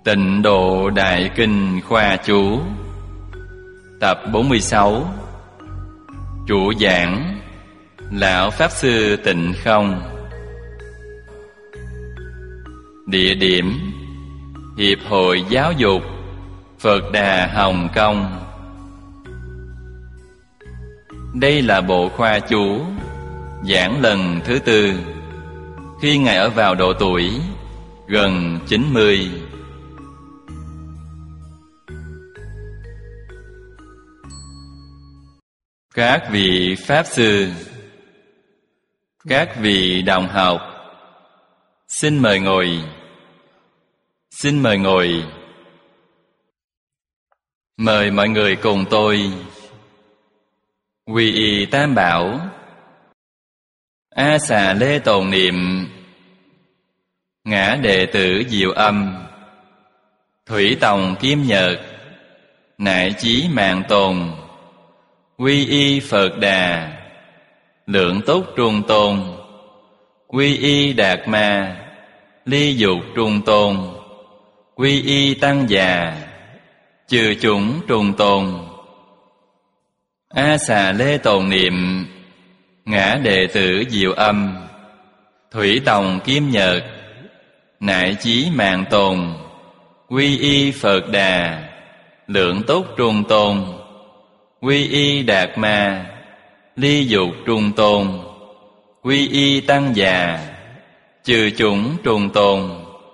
Tịnh Độ Đại Kinh Khoa Chú. Tập 46. Chủ giảng Lão Pháp Sư Tịnh Không. Địa điểm Hiệp hội Giáo dục Phật Đà Hồng Kông. Đây là bộ khoa chú giảng lần thứ tư, khi Ngài ở vào độ tuổi gần 90. Các vị Pháp Sư, các vị đồng học, xin mời ngồi. Xin mời ngồi. Mời mọi người cùng tôi quy y Tam Bảo, A Xà Lê tồn niệm, Ngã Đệ Tử Diệu Âm, Thủy Tòng Kim Nhật, Nại Chí Mạng Tồn, quy y Phật Đà, Lượng Túc Trung Tôn, quy y Đạt Ma, Ly Dục Trung Tôn, quy y Tăng Già, Chư Chúng Trung Tôn. A Xà Lê tồn niệm, Ngã Đệ Tử Diệu Âm, Thủy Tòng Kim Nhật, Nại Chí Mạng Tồn, quy y Phật Đà, Lượng Túc Trung Tôn, quy y Đạt Ma, Ly Dục Trung Tôn, quy y Tăng Già, Chư Chúng Trung Tôn.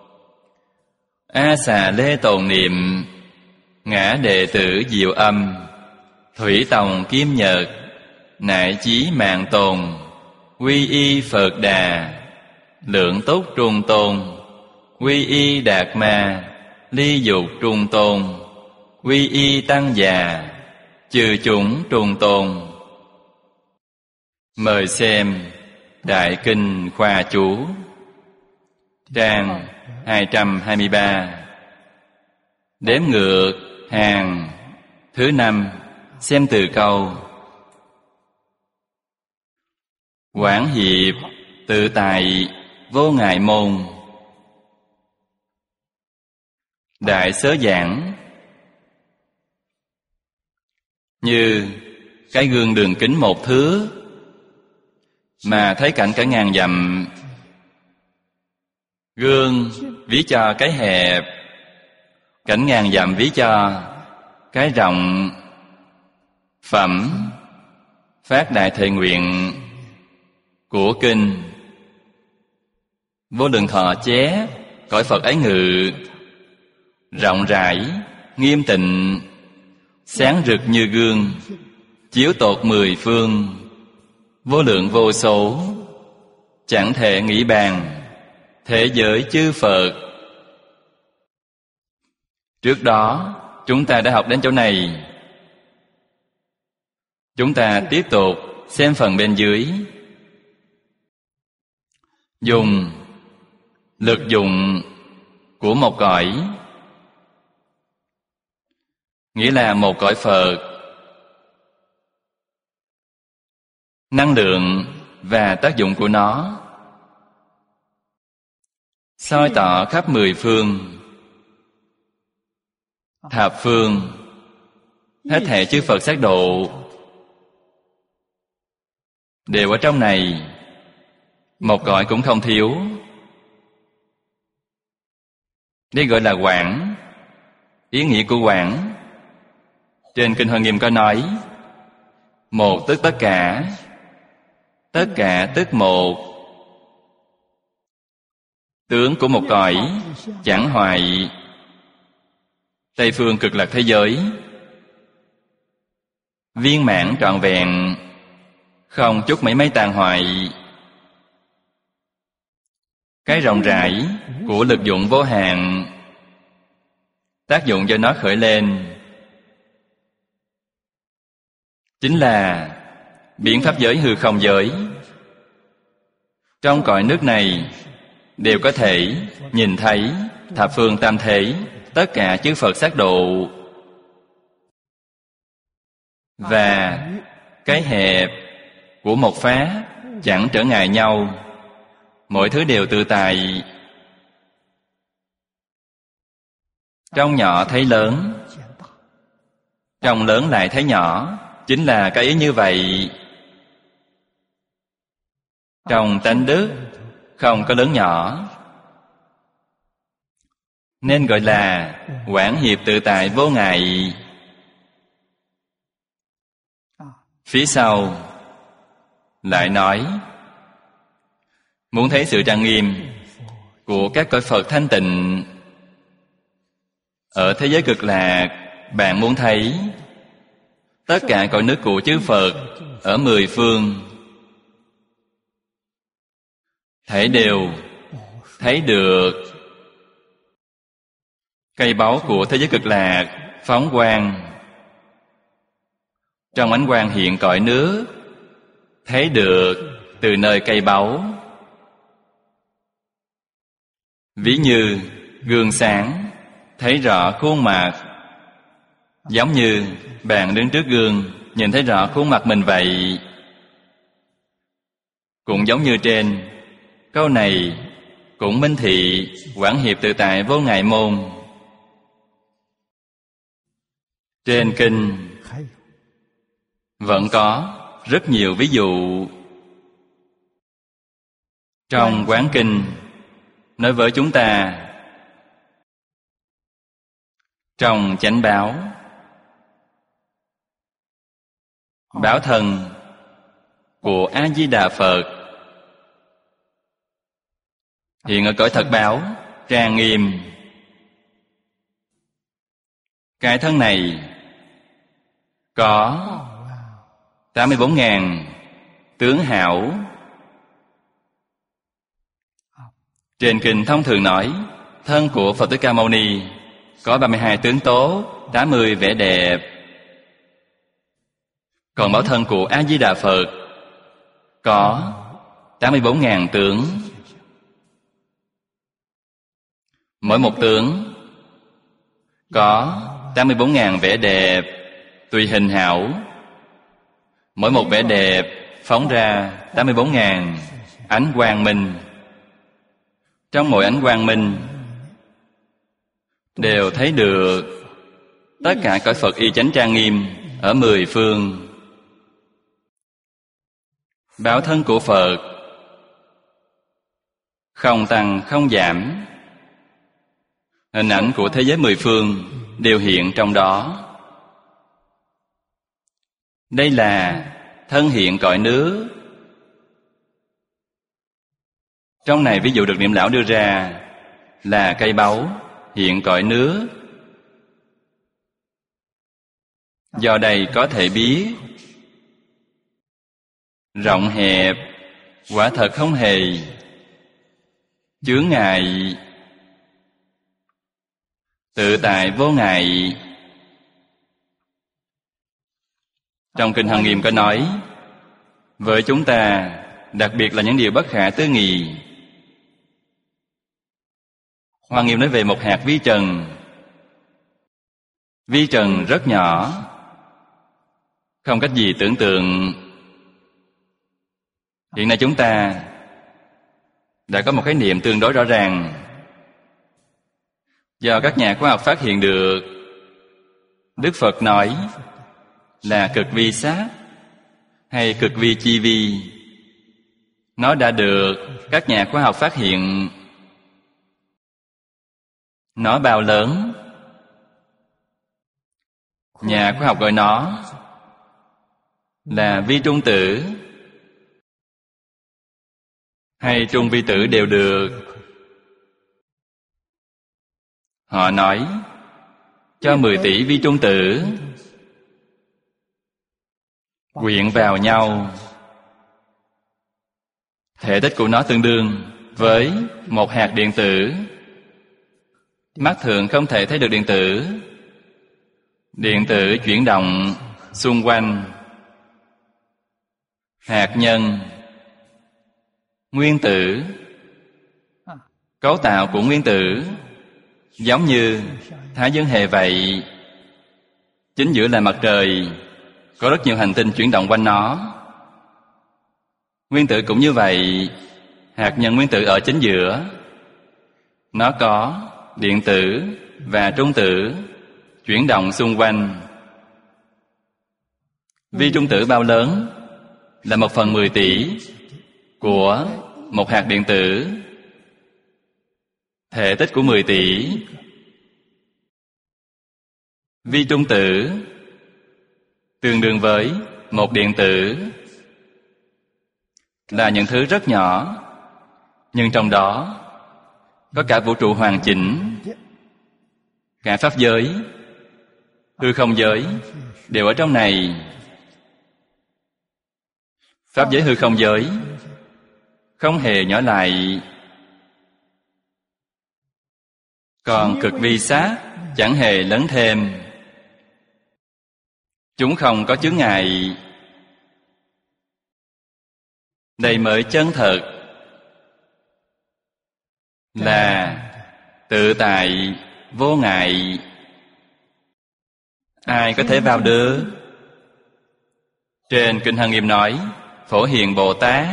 A Xà Lê tồn niệm, Ngã Đệ Tử Diệu Âm, Thủy Tòng Kim Nhật, Nại Chí Mạng Tồn, quy y Phật Đà, Lượng Túc Trung Tôn, quy y Đạt Ma, Ly Dục Trung Tôn, quy y Tăng Già, Chư Chúng Trung Tôn. Mời xem Đại Kinh Khoa Chú, trang 223. Đếm ngược hàng thứ 5, xem từ câu: Quảng hiệp tự tại vô ngại môn. Đại Sớ giảng: như cái gương đường kính 1 thước mà thấy cảnh cả ngàn dặm. Gương ví cho cái hẹp, cảnh ngàn dặm ví cho cái rộng. Phẩm Phát Đại Thệ Nguyện của kinh: Vô Lượng Thọ chép cõi Phật ấy ngự, rộng rãi nghiêm tịnh, sáng rực như gương, chiếu tột 10 phương, vô lượng vô số, chẳng thể nghĩ bàn, thế giới chư Phật. Trước đó chúng ta đã học đến chỗ này. Chúng ta tiếp tục xem phần bên dưới. Dùng lực dụng của một cõi, nghĩa là một cõi Phật. Năng lượng và tác dụng của nó soi tỏ khắp 10 phương, thập phương, hết thảy chư Phật sát độ đều ở trong này, một cõi cũng không thiếu. Đây gọi là quảng. Ý nghĩa của quảng trên Kinh Hoa Nghiêm có nói: một tức tất cả, tất cả tức một. Tướng của một cõi chẳng hoại. Tây phương cực lạc thế giới viên mãn trọn vẹn, không chút mảy may tàn hoại. Cái rộng rãi của lực dụng vô hạn, tác dụng do nó khởi lên chính là biến pháp giới hư không giới. Trong cõi nước này đều có thể nhìn thấy thập phương tam thế, tất cả chư Phật sát độ. Và cái hẹp của một pháp chẳng trở ngại nhau, mọi thứ đều tự tại. Trong nhỏ thấy lớn, trong lớn lại thấy nhỏ. Chính là cái ý như vậy. Trong tánh đức không có lớn nhỏ, nên gọi là quảng hiệp tự tại vô ngại. Phía sau lại nói, muốn thấy sự trang nghiêm của các cõi Phật thanh tịnh ở thế giới cực lạc, bạn muốn thấy tất cả cõi nước của chư Phật ở mười phương, thể đều thấy được. Cây báu của thế giới cực lạc phóng quang, trong ánh quang hiện cõi nước, thấy được từ nơi cây báu. Ví như gương sáng, thấy rõ khuôn mặt. Giống như bạn đứng trước gương, nhìn thấy rõ khuôn mặt mình vậy. Cũng giống như trên câu này cũng minh thị quảng hiệp tự tại vô ngại môn. Trên kinh vẫn có rất nhiều ví dụ. Trong Quán Kinh nói với chúng ta, trong chánh báo, báo thân của A Di Đà Phật hiện ở cõi thật báo trang nghiêm. Cái thân này có 84.000 tướng hảo. Trên kinh thông thường nói, thân của Phật Thích Ca Mâu Ni có 32 tướng tốt, 80 vẻ đẹp. Còn báo thân của A Di Đà Phật có 84.000 tướng. Mỗi một tướng có 84.000 vẻ đẹp, tùy hình hảo. Mỗi một vẻ đẹp phóng ra 84.000 ánh quang minh. Trong mỗi ánh quang minh đều thấy được tất cả cõi Phật y chánh trang nghiêm ở mười phương. Báo thân của Phật không tăng không giảm. Hình ảnh của thế giới mười phương đều hiện trong đó. Đây là thân hiện cõi nước. Trong này ví dụ được Niệm Lão đưa ra là cây báu hiện cõi nước. Do đây có thể biết rộng hẹp quả thật không hề chướng ngại, tự tại vô ngại. Trong Kinh Hằng Nghiêm có nói, với chúng ta đặc biệt là những điều bất khả tư nghị. Hoàng Nghiêm nói về một hạt vi trần. Vi trần rất nhỏ, không cách gì tưởng tượng. Hiện nay chúng ta đã có một khái niệm tương đối rõ ràng, do các nhà khoa học phát hiện được. Đức Phật nói là cực vi sát hay cực vi chi vi. Nó đã được các nhà khoa học phát hiện. Nó bao lớn? Nhà khoa học gọi nó là vi trung tử hay trung vi tử đều được. Họ nói cho 10 tỷ vi trung tử quyện vào nhau, thể tích của nó tương đương với một hạt điện tử. Mắt thường không thể thấy được điện tử. Điện tử chuyển động xung quanh hạt nhân, nguyên tử. Cấu tạo của nguyên tử giống như Thái Dương hệ vậy. Chính giữa là mặt trời, có rất nhiều hành tinh chuyển động quanh nó. Nguyên tử cũng như vậy. Hạt nhân nguyên tử ở chính giữa. Nó có điện tử và trung tử chuyển động xung quanh. Vi trung tử bao lớn? Là 1/10 tỷ của một hạt điện tử, thể tích của 10 tỷ. Vi trung tử tương đương với một điện tử, là những thứ rất nhỏ, nhưng trong đó có cả vũ trụ hoàn chỉnh, cả pháp giới, hư không giới đều ở trong này. Pháp giới hư không giới không hề nhỏ lại, còn cực vi sát chẳng hề lớn thêm. Chúng không có chướng ngại. Đây mới chân thật là tự tại vô ngại. Ai có thể vào được? Trên Kinh Hằng Nghiêm nói, Phổ Hiền Bồ Tát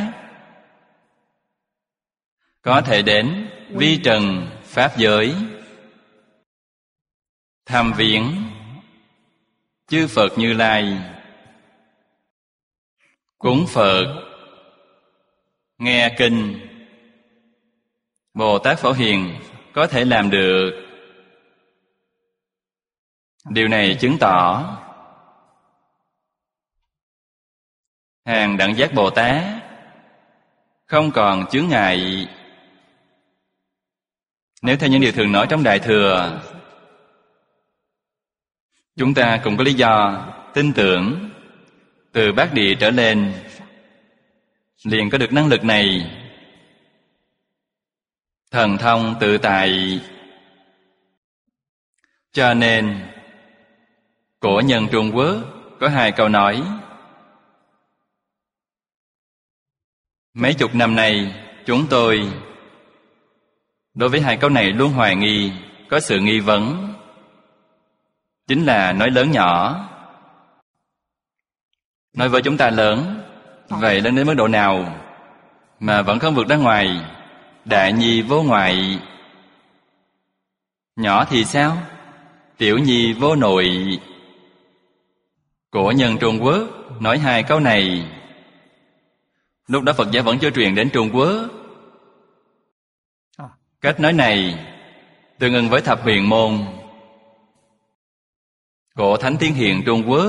có thể đến vi trần pháp giới, thăm viếng chư Phật Như Lai, cúng Phật, nghe kinh. Bồ Tát Phổ Hiền có thể làm được. Điều này chứng tỏ hàng đẳng giác Bồ Tát không còn chướng ngại. Nếu theo những điều thường nói trong Đại Thừa, chúng ta cũng có lý do tin tưởng từ Bát Địa trở lên liền có được năng lực này, thần thông tự tại. Cho nên cổ nhân Trung Quốc có 2 câu nói. Mấy chục năm nay chúng tôi đối với 2 câu này luôn hoài nghi, có sự nghi vấn. Chính là nói lớn nhỏ. Nói với chúng ta lớn, vậy lớn đến mức độ nào mà vẫn không vượt ra ngoài đại nhi vô ngoại? Nhỏ thì sao? Tiểu nhi vô nội. Cổ nhân Trung Quốc nói 2 câu này. Lúc đó Phật giáo vẫn chưa truyền đến Trung Quốc. Cách nói này tương ứng với Thập Huyền Môn, cổ Thánh Thiên Hiền Trung Quốc.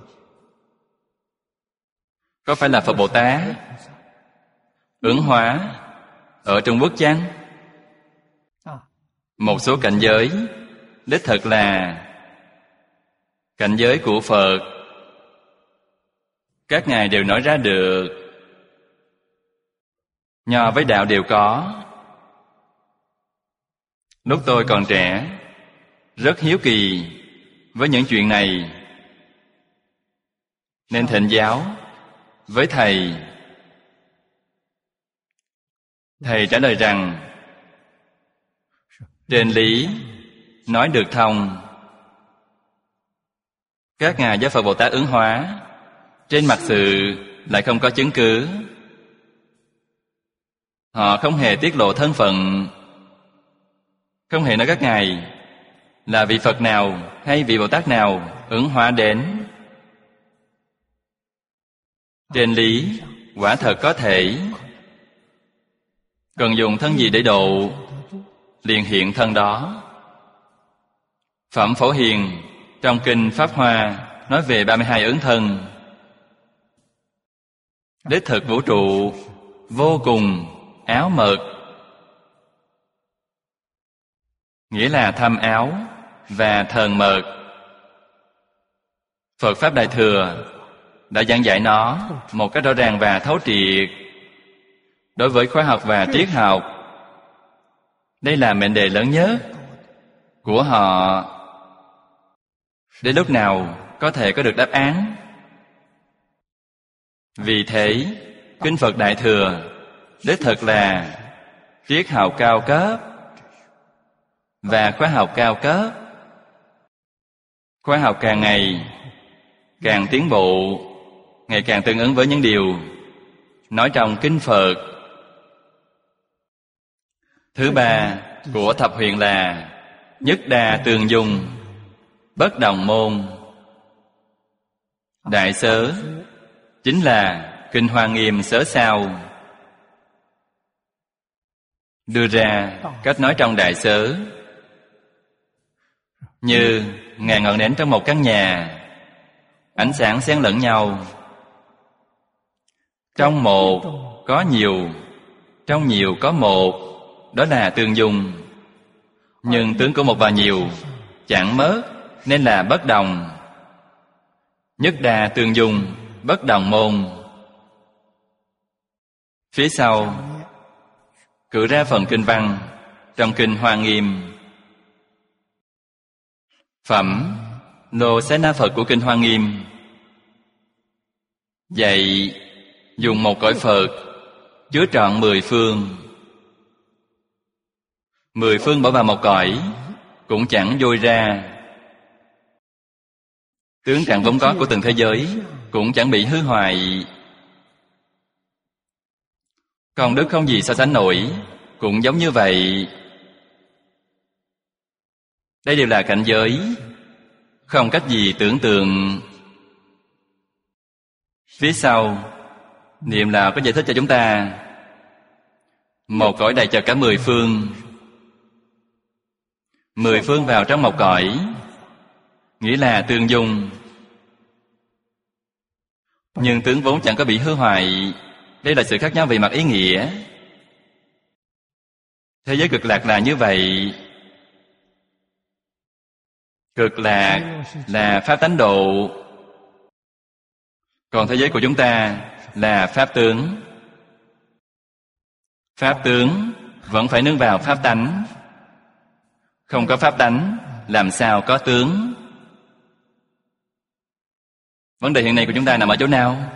Có phải là Phật Bồ Tát ứng hóa ở Trung Quốc chăng? Một số cảnh giới đích thực là cảnh giới của Phật, các ngài đều nói ra được. Nho với đạo đều có. Lúc tôi còn trẻ, rất hiếu kỳ với những chuyện này, nên thỉnh giáo với thầy. Thầy trả lời rằng trên lý nói được thông. Các ngài do Phật Bồ Tát ứng hóa, trên mặt sự lại không có chứng cứ. Họ không hề tiết lộ thân phận, không hề nói các ngài là vị Phật nào hay vị Bồ Tát nào ứng hóa đến. Trên lý quả thật có thể. Cần dùng thân gì để độ, liền hiện thân đó. Phẩm Phổ Hiền trong Kinh Pháp Hoa nói về 32 ứng thân. Đích thực vũ trụ vô cùng áo mật, nghĩa là thâm áo và thần mật. Phật Pháp Đại Thừa đã giảng dạy nó một cách rõ ràng và thấu triệt. Đối với khoa học và triết học, đây là mệnh đề lớn nhất của họ. Đến lúc nào có thể có được đáp án? Vì thế, Kinh Phật Đại Thừa đích thực là triết học cao cấp và khoa học cao cấp. Khoa học càng ngày càng tiến bộ, ngày càng tương ứng với những điều nói trong Kinh Phật. Thứ ba của Thập Huyền là Nhất đa tương dung, bất đồng môn. Đại Sớ chính là Kinh Hoa Nghiêm sớ sao đưa ra cách nói trong Đại Sớ. Như ngàn ngọn nến trong một căn nhà, ánh sáng xen lẫn nhau. Trong một có nhiều, trong nhiều có một, đó là tương dung. Nhưng tướng của một và nhiều chẳng mất, nên là bất đồng. Nhất đa tương dung, bất đồng môn. Phía sau cử ra phần kinh văn trong Kinh Hoa Nghiêm. Phẩm Lô Xá Na Phật của Kinh Hoa Nghiêm dạy dùng một cõi Phật chứa trọn 10 phương. 10 phương bỏ vào một cõi cũng chẳng vôi ra. Tướng trạng vốn có của từng thế giới cũng chẳng bị hư hoại. Công đức không gì so sánh nổi, cũng giống như vậy. Đây đều là cảnh giới không cách gì tưởng tượng. Phía sau niệm Lão có giải thích cho chúng ta. Một cõi đầy cho cả 10 phương. 10 phương vào trong một cõi, nghĩa là tương dung. Nhưng tướng vốn chẳng có bị hư hoại. Đây là sự khác nhau về mặt ý nghĩa. Thế giới cực lạc là như vậy. Cực lạc là pháp tánh độ, còn thế giới của chúng ta là pháp tướng. Pháp tướng vẫn phải nương vào pháp tánh. Không có pháp tánh, làm sao có tướng? Vấn đề hiện nay của chúng ta nằm ở chỗ nào?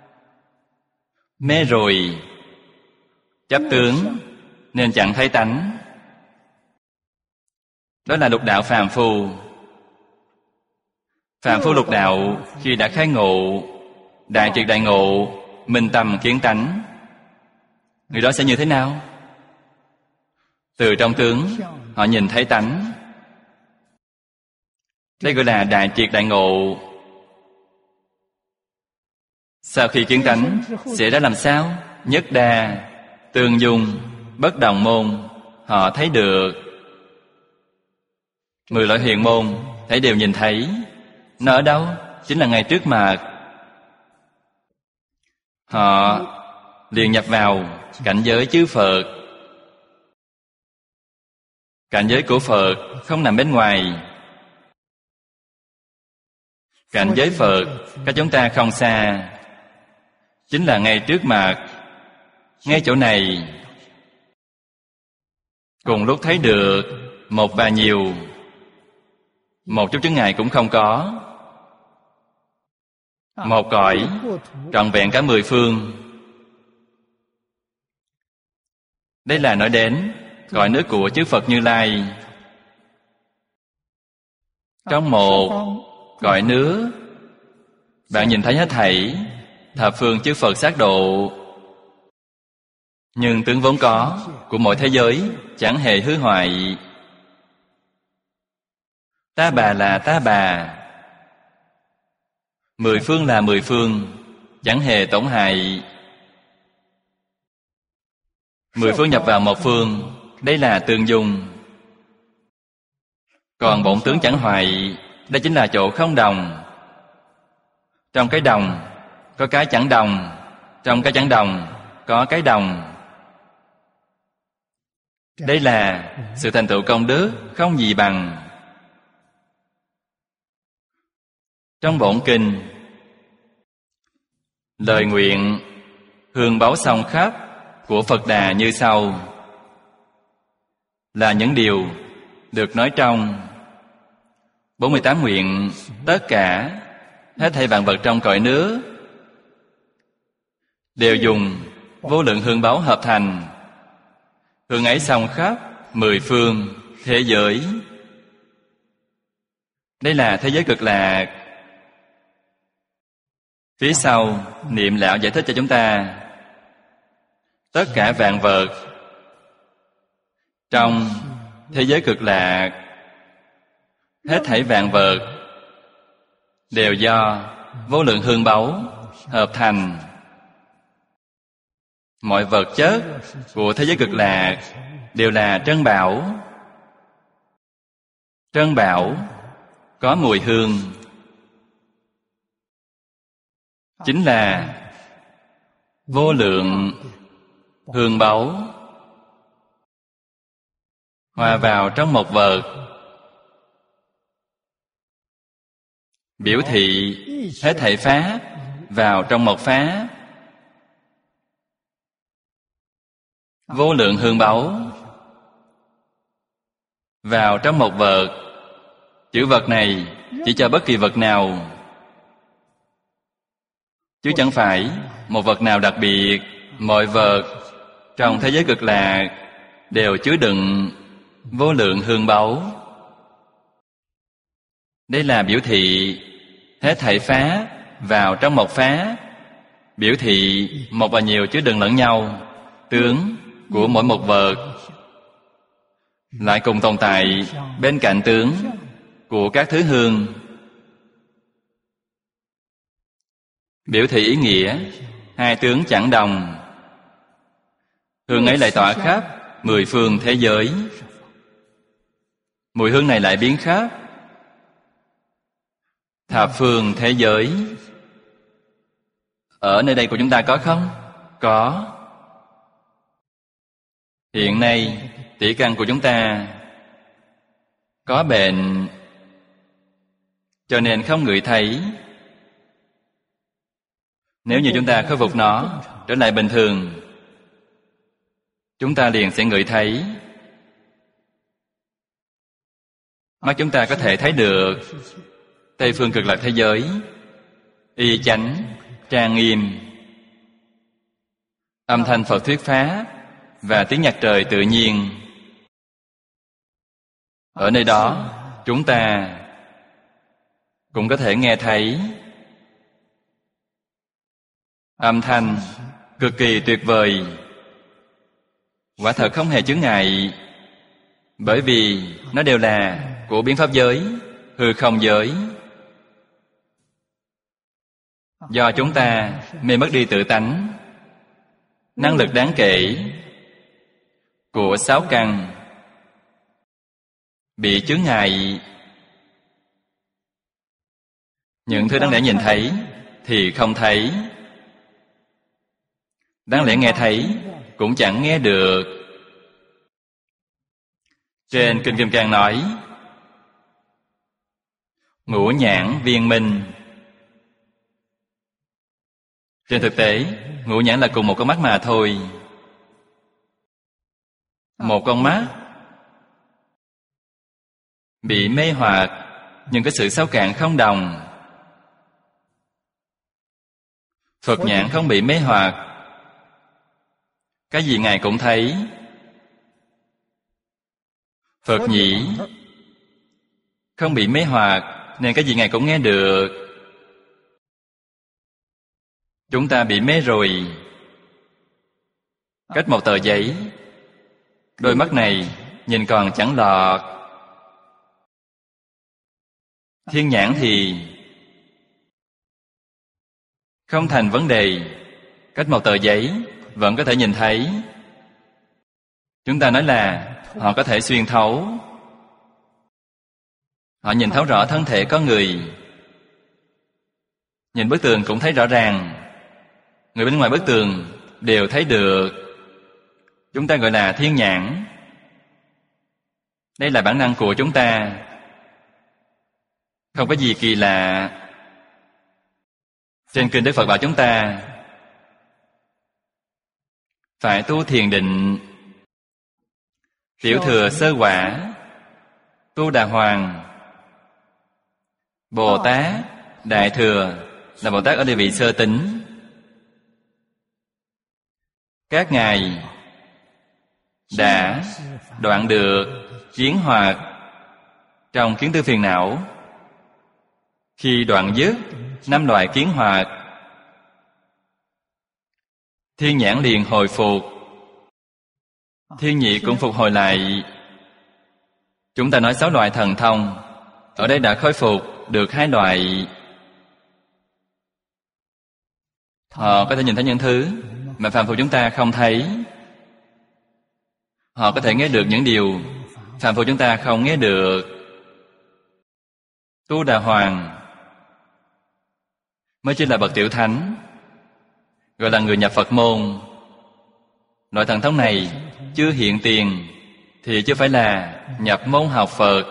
Mê rồi, chấp tướng nên chẳng thấy tánh. Đó là lục đạo phàm phu. Phàm phu lục đạo khi đã khai ngộ, đại triệt đại ngộ, minh tâm kiến tánh, người đó sẽ như thế nào? Từ trong tướng họ nhìn thấy tánh. Đây gọi là đại triệt đại ngộ. Sau khi kiến tánh sẽ ra làm sao? Nhất đa, tương dung, bất đồng môn. Họ thấy được 10 loại huyền môn, thấy đều nhìn thấy. Nó ở đâu? Chính là ngay trước mặt. Họ liền nhập vào cảnh giới chư Phật. Cảnh giới của Phật không nằm bên ngoài. Cảnh giới Phật cách chúng ta không xa, chính là ngay trước mặt. Ngay chỗ này cùng lúc thấy được một và nhiều, một chút chướng ngại cũng không có. Một cõi trọn vẹn cả 10 phương. Đây là nói đến cõi nước của chư Phật Như Lai. Trong một cõi nước, bạn nhìn thấy hết thảy thập phương chư Phật sát độ. Nhưng tướng vốn có của mỗi thế giới chẳng hề hư hoại. Ta bà là ta bà, 10 phương là 10 phương, chẳng hề tổn hại. 10 phương nhập vào một phương, đây là tương dung. Còn bổn tướng chẳng hoại, đây chính là chỗ không đồng. Trong cái đồng có cái chẳng đồng, trong cái chẳng đồng có cái đồng. Đây là sự thành tựu công đức không gì bằng. Trong bổn kinh, lời nguyện hương báu song khắp của Phật Đà như sau, là những điều được nói trong 48 nguyện. Tất cả hết thảy vạn vật trong cõi nước đều dùng vô lượng hương báu hợp thành. Hương ấy song khắp 10 phương thế giới. Đây là thế giới cực lạc. Phía sau niệm Lão giải thích cho chúng ta. Tất cả vạn vật trong thế giới cực lạc hết thảy vạn vật đều do vô lượng hương báu hợp thành. Mọi vật chất của thế giới cực lạc đều là trân bảo. Trân bảo có mùi hương, chính là vô lượng hương báu hòa vào trong một vật, biểu thị hết thảy pháp vào trong một pháp. Vô lượng hương báu vào trong một vật. Chữ vật này chỉ cho bất kỳ vật nào, chứ chẳng phải một vật nào đặc biệt. Mọi vật trong thế giới cực lạc đều chứa đựng vô lượng hương báu. Đây là biểu thị hết thảy pháp vào trong một pháp, biểu thị một và nhiều chứa đựng lẫn nhau. Tướng của mỗi một vật lại cùng tồn tại bên cạnh tướng của các thứ hương, biểu thị ý nghĩa hai tướng chẳng đồng. Hương ấy lại tỏa khắp 10 phương thế giới. Mùi hương này lại biến khắp thập phương thế giới. Ở nơi đây của chúng ta có không? Có. Hiện nay tỷ căn của chúng ta có bệnh, cho nên không ngửi thấy. Nếu như chúng ta khôi phục nó trở lại bình thường, chúng ta liền sẽ ngửi thấy. Mắt chúng ta có thể thấy được Tây phương cực lạc thế giới y chánh, trang nghiêm, âm thanh Phật thuyết pháp và tiếng nhạc trời tự nhiên. Ở nơi đó chúng ta cũng có thể nghe thấy âm thanh cực kỳ tuyệt vời. Quả thật không hề chướng ngại, bởi vì nó đều là của biến pháp giới, hư không giới. Do chúng ta mê mất đi tự tánh, năng lực đáng kể của 6 căn bị chướng ngại. Những thứ đáng lẽ nhìn thấy thì không thấy, đáng lẽ nghe thấy cũng chẳng nghe được. Trên Kinh Kim Cang nói ngũ nhãn viên minh. Trên thực tế, ngũ nhãn là cùng một con mắt mà thôi. Một con mắt bị mê hoặc, nhưng cái sự sâu cạn không đồng. Phật nhãn không bị mê hoặc, cái gì Ngài cũng thấy. Phật nhĩ không bị mê hoặc, nên cái gì Ngài cũng nghe được. Chúng ta bị mê rồi. Cách một tờ giấy, đôi mắt này nhìn còn chẳng lọt. Thiên nhãn thì không thành vấn đề. Cách một tờ giấy vẫn có thể nhìn thấy. Chúng ta nói là họ có thể xuyên thấu. Họ nhìn thấu rõ thân thể có người. Nhìn bức tường cũng thấy rõ ràng. Người bên ngoài bức tường đều thấy được. Chúng ta gọi là thiên nhãn. Đây là bản năng của chúng ta, không có gì kỳ lạ. Trên kinh Đức Phật bảo chúng ta phải tu thiền định, tiểu thừa sơ quả, tu đà hoàng. Bồ Tát đại thừa là Bồ Tát ở địa vị sơ tính. Các ngài đã đoạn được kiến hoặc trong kiến tư phiền não. Khi đoạn dứt 5 loại kiến hoặc, thiên nhãn liền hồi phục, thiên nhị cũng phục hồi lại. Chúng ta nói 6 loại thần thông ở đây đã khôi phục được hai loại. Họ có thể nhìn thấy những thứ mà phàm phu chúng ta không thấy. Họ có thể nghe được những điều phàm phu chúng ta không nghe được. Tu Đà Hoàng mới chỉ là bậc tiểu thánh, gọi là người nhập Phật môn. Loại thần thông này chưa hiện tiền thì chưa phải là nhập môn học Phật.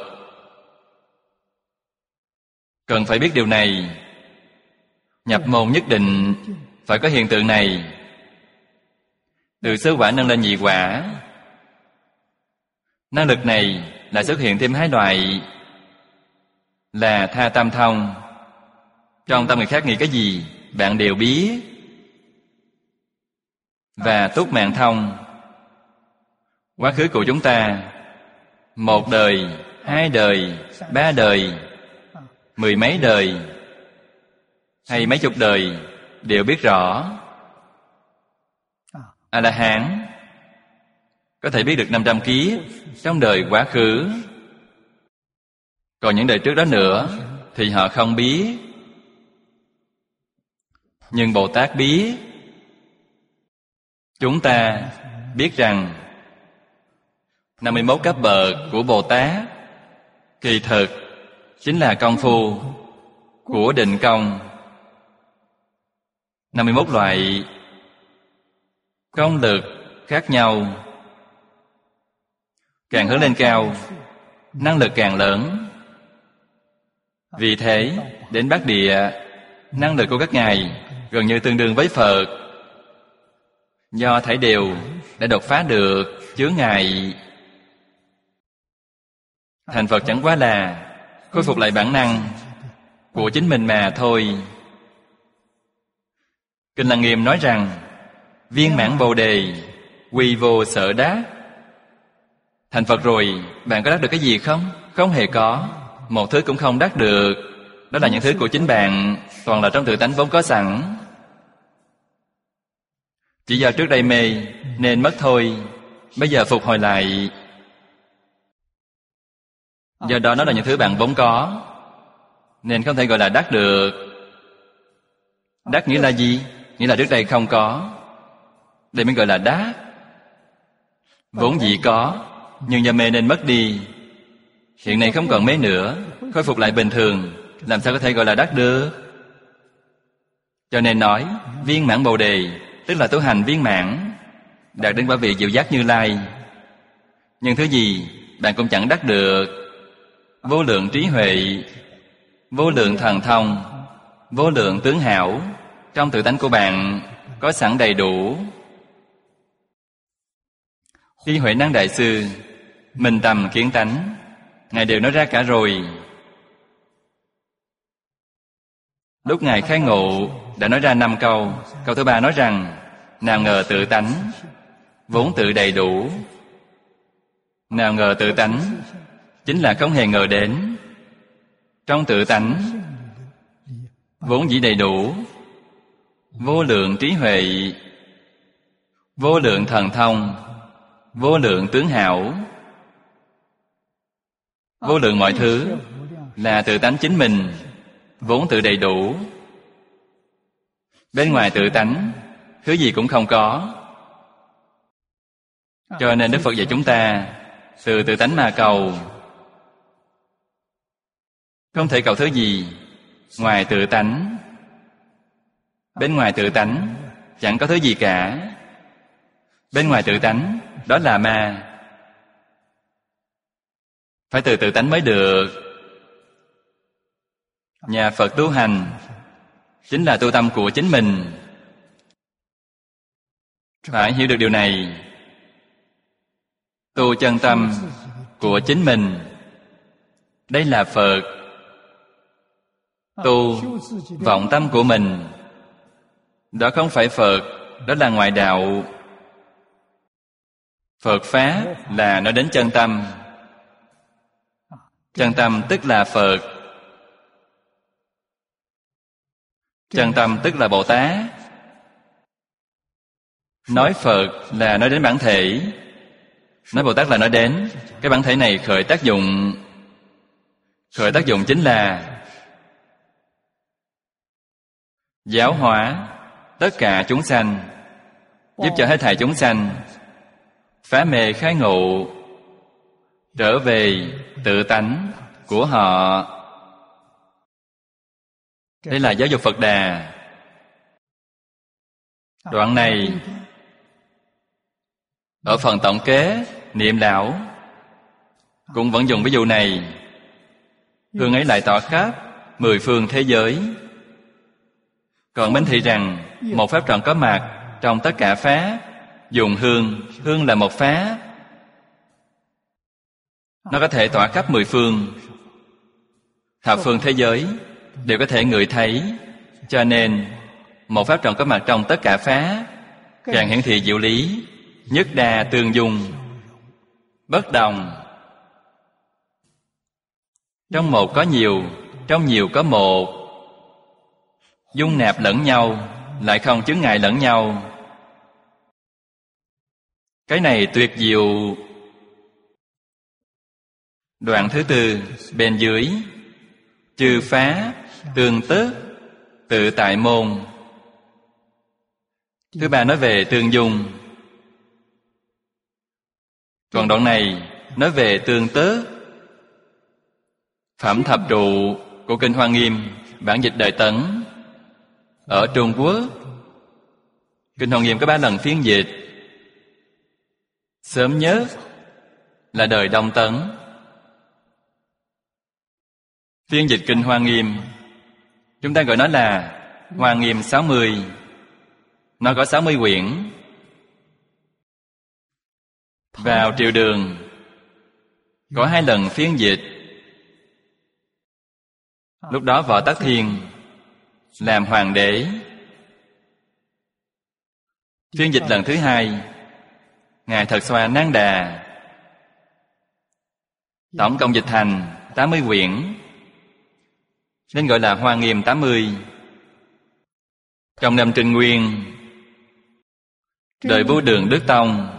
Cần phải biết điều này. Nhập môn nhất định phải có hiện tượng này. Từ sơ quả nâng lên nhị quả, năng lực này lại xuất hiện thêm hai loại là tha tâm thông. Trong tâm người khác nghĩ cái gì bạn đều biết. Và túc mạng thông. Quá khứ của chúng ta, một đời, hai đời, ba đời, mười mấy đời hay mấy chục đời đều biết rõ. A-la-hán có thể biết được 500 kiếp trong đời quá khứ. Còn những đời trước đó nữa thì họ không biết. Nhưng Bồ Tát biết. Chúng ta biết rằng 51 cấp bậc của Bồ Tát kỳ thực chính là công phu của định công. 51 loại công lực khác nhau. Càng hướng lên cao, năng lực càng lớn. Vì thế, đến Bắc Địa, năng lực của các ngài gần như tương đương với Phật. Do thảy đều đã đột phá được chướng ngại. Thành Phật chẳng quá là khôi phục lại bản năng của chính mình mà thôi. Kinh Lăng Nghiêm nói rằng viên mãn Bồ Đề quy vô sở đắc. Thành Phật rồi, bạn có đắc được cái gì không? Không hề có. Một thứ cũng không đắc được. Đó là những thứ của chính bạn, toàn là trong tự tánh vốn có sẵn. Chỉ do trước đây mê nên mất thôi. Bây giờ phục hồi lại. Do đó nó là những thứ bạn vốn có, nên không thể gọi là đắc được. Đắc nghĩa là gì? Nghĩa là trước đây không có, đây mới gọi là đắc. Vốn dĩ có, nhưng do mê nên mất đi. Hiện nay không còn mê nữa, khôi phục lại bình thường, làm sao có thể gọi là đắc được? Cho nên nói viên mãn Bồ Đề tức là tu hành viên mãn, đạt đến quả vị diệu giác Như Lai. Nhưng thứ gì bạn cũng chẳng đắc được. Vô lượng trí huệ, vô lượng thần thông, vô lượng tướng hảo trong tự tánh của bạn có sẵn đầy đủ. Khi Huệ Năng Đại Sư minh tâm kiến tánh, ngài đều nói ra cả rồi. Lúc ngài khai ngộ đã nói ra 5 câu. Câu thứ 3 nói rằng nào ngờ tự tánh vốn tự đầy đủ. Nào ngờ tự tánh chính là không hề ngờ đến. Trong tự tánh vốn dĩ đầy đủ, vô lượng trí huệ, vô lượng thần thông, vô lượng tướng hảo, vô lượng mọi thứ là tự tánh chính mình, vốn tự đầy đủ. Bên ngoài tự tánh thứ gì cũng không có. Cho nên Đức Phật dạy chúng ta từ tự tánh mà cầu. Không thể cầu thứ gì ngoài tự tánh. Bên ngoài tự tánh chẳng có thứ gì cả. Bên ngoài tự tánh đó là ma. Phải từ tự tánh mới được. Nhà Phật tu hành chính là tu tâm của chính mình. Phải hiểu được điều này. Tu chân tâm của chính mình, đây là Phật. Tu vọng tâm của mình, đó không phải Phật, đó là ngoại đạo. Phật Pháp là nói đến chân tâm. Chân tâm tức là Phật. Chân tâm tức là Bồ Tát. Nói Phật là nói đến bản thể. Nói Bồ Tát là nói đến cái bản thể này khởi tác dụng. khởi tác dụng chính là giáo hóa tất cả chúng sanh, giúp cho hết thảy chúng sanh phá mê khai ngộ, trở về tự tánh của họ. Đây là giáo dục Phật Đà. Đoạn này ở phần tổng kế niệm lão cũng vẫn dùng ví dụ này. Hương ấy lại tỏa khắp 10 phương thế giới. Còn minh thị rằng một pháp tròn có mặt trong tất cả pháp. Dùng hương, hương là một pháp, nó có thể tỏa khắp 10 phương, thập phương thế giới đều có thể ngửi thấy. Cho nên một pháp tròn có mặt trong tất cả pháp, càng hiển thị diệu lý, nhất đa tương dung, bất đồng. Trong một có nhiều, trong nhiều có một, dung nạp lẫn nhau, lại không chướng ngại lẫn nhau. Cái này tuyệt diệu. Đoạn thứ tư bên dưới, chư phá tương tức tự tại môn. Thứ ba nói về tương dung. Còn đoạn này nói về tương tức. Phẩm thập trụ của Kinh Hoa Nghiêm, bản dịch Đời Tấn. Ở Trung Quốc, Kinh Hoa Nghiêm có 3 lần phiên dịch. Sớm nhất là đời Đông Tấn. Phiên dịch Kinh Hoa Nghiêm, chúng ta gọi nó là Hoa Nghiêm 60. Nó có 60 quyển. Vào triều Đường có 2 lần phiên dịch. Lúc đó Võ Tắc Thiên làm hoàng đế. Phiên dịch lần thứ 2, Ngài Thật Xoa Nang Đà. Tổng cộng dịch thành 80 quyển, nên gọi là Hoa Nghiêm 80. Trong năm Trinh Nguyên, đời Vua Đường Đức Tông,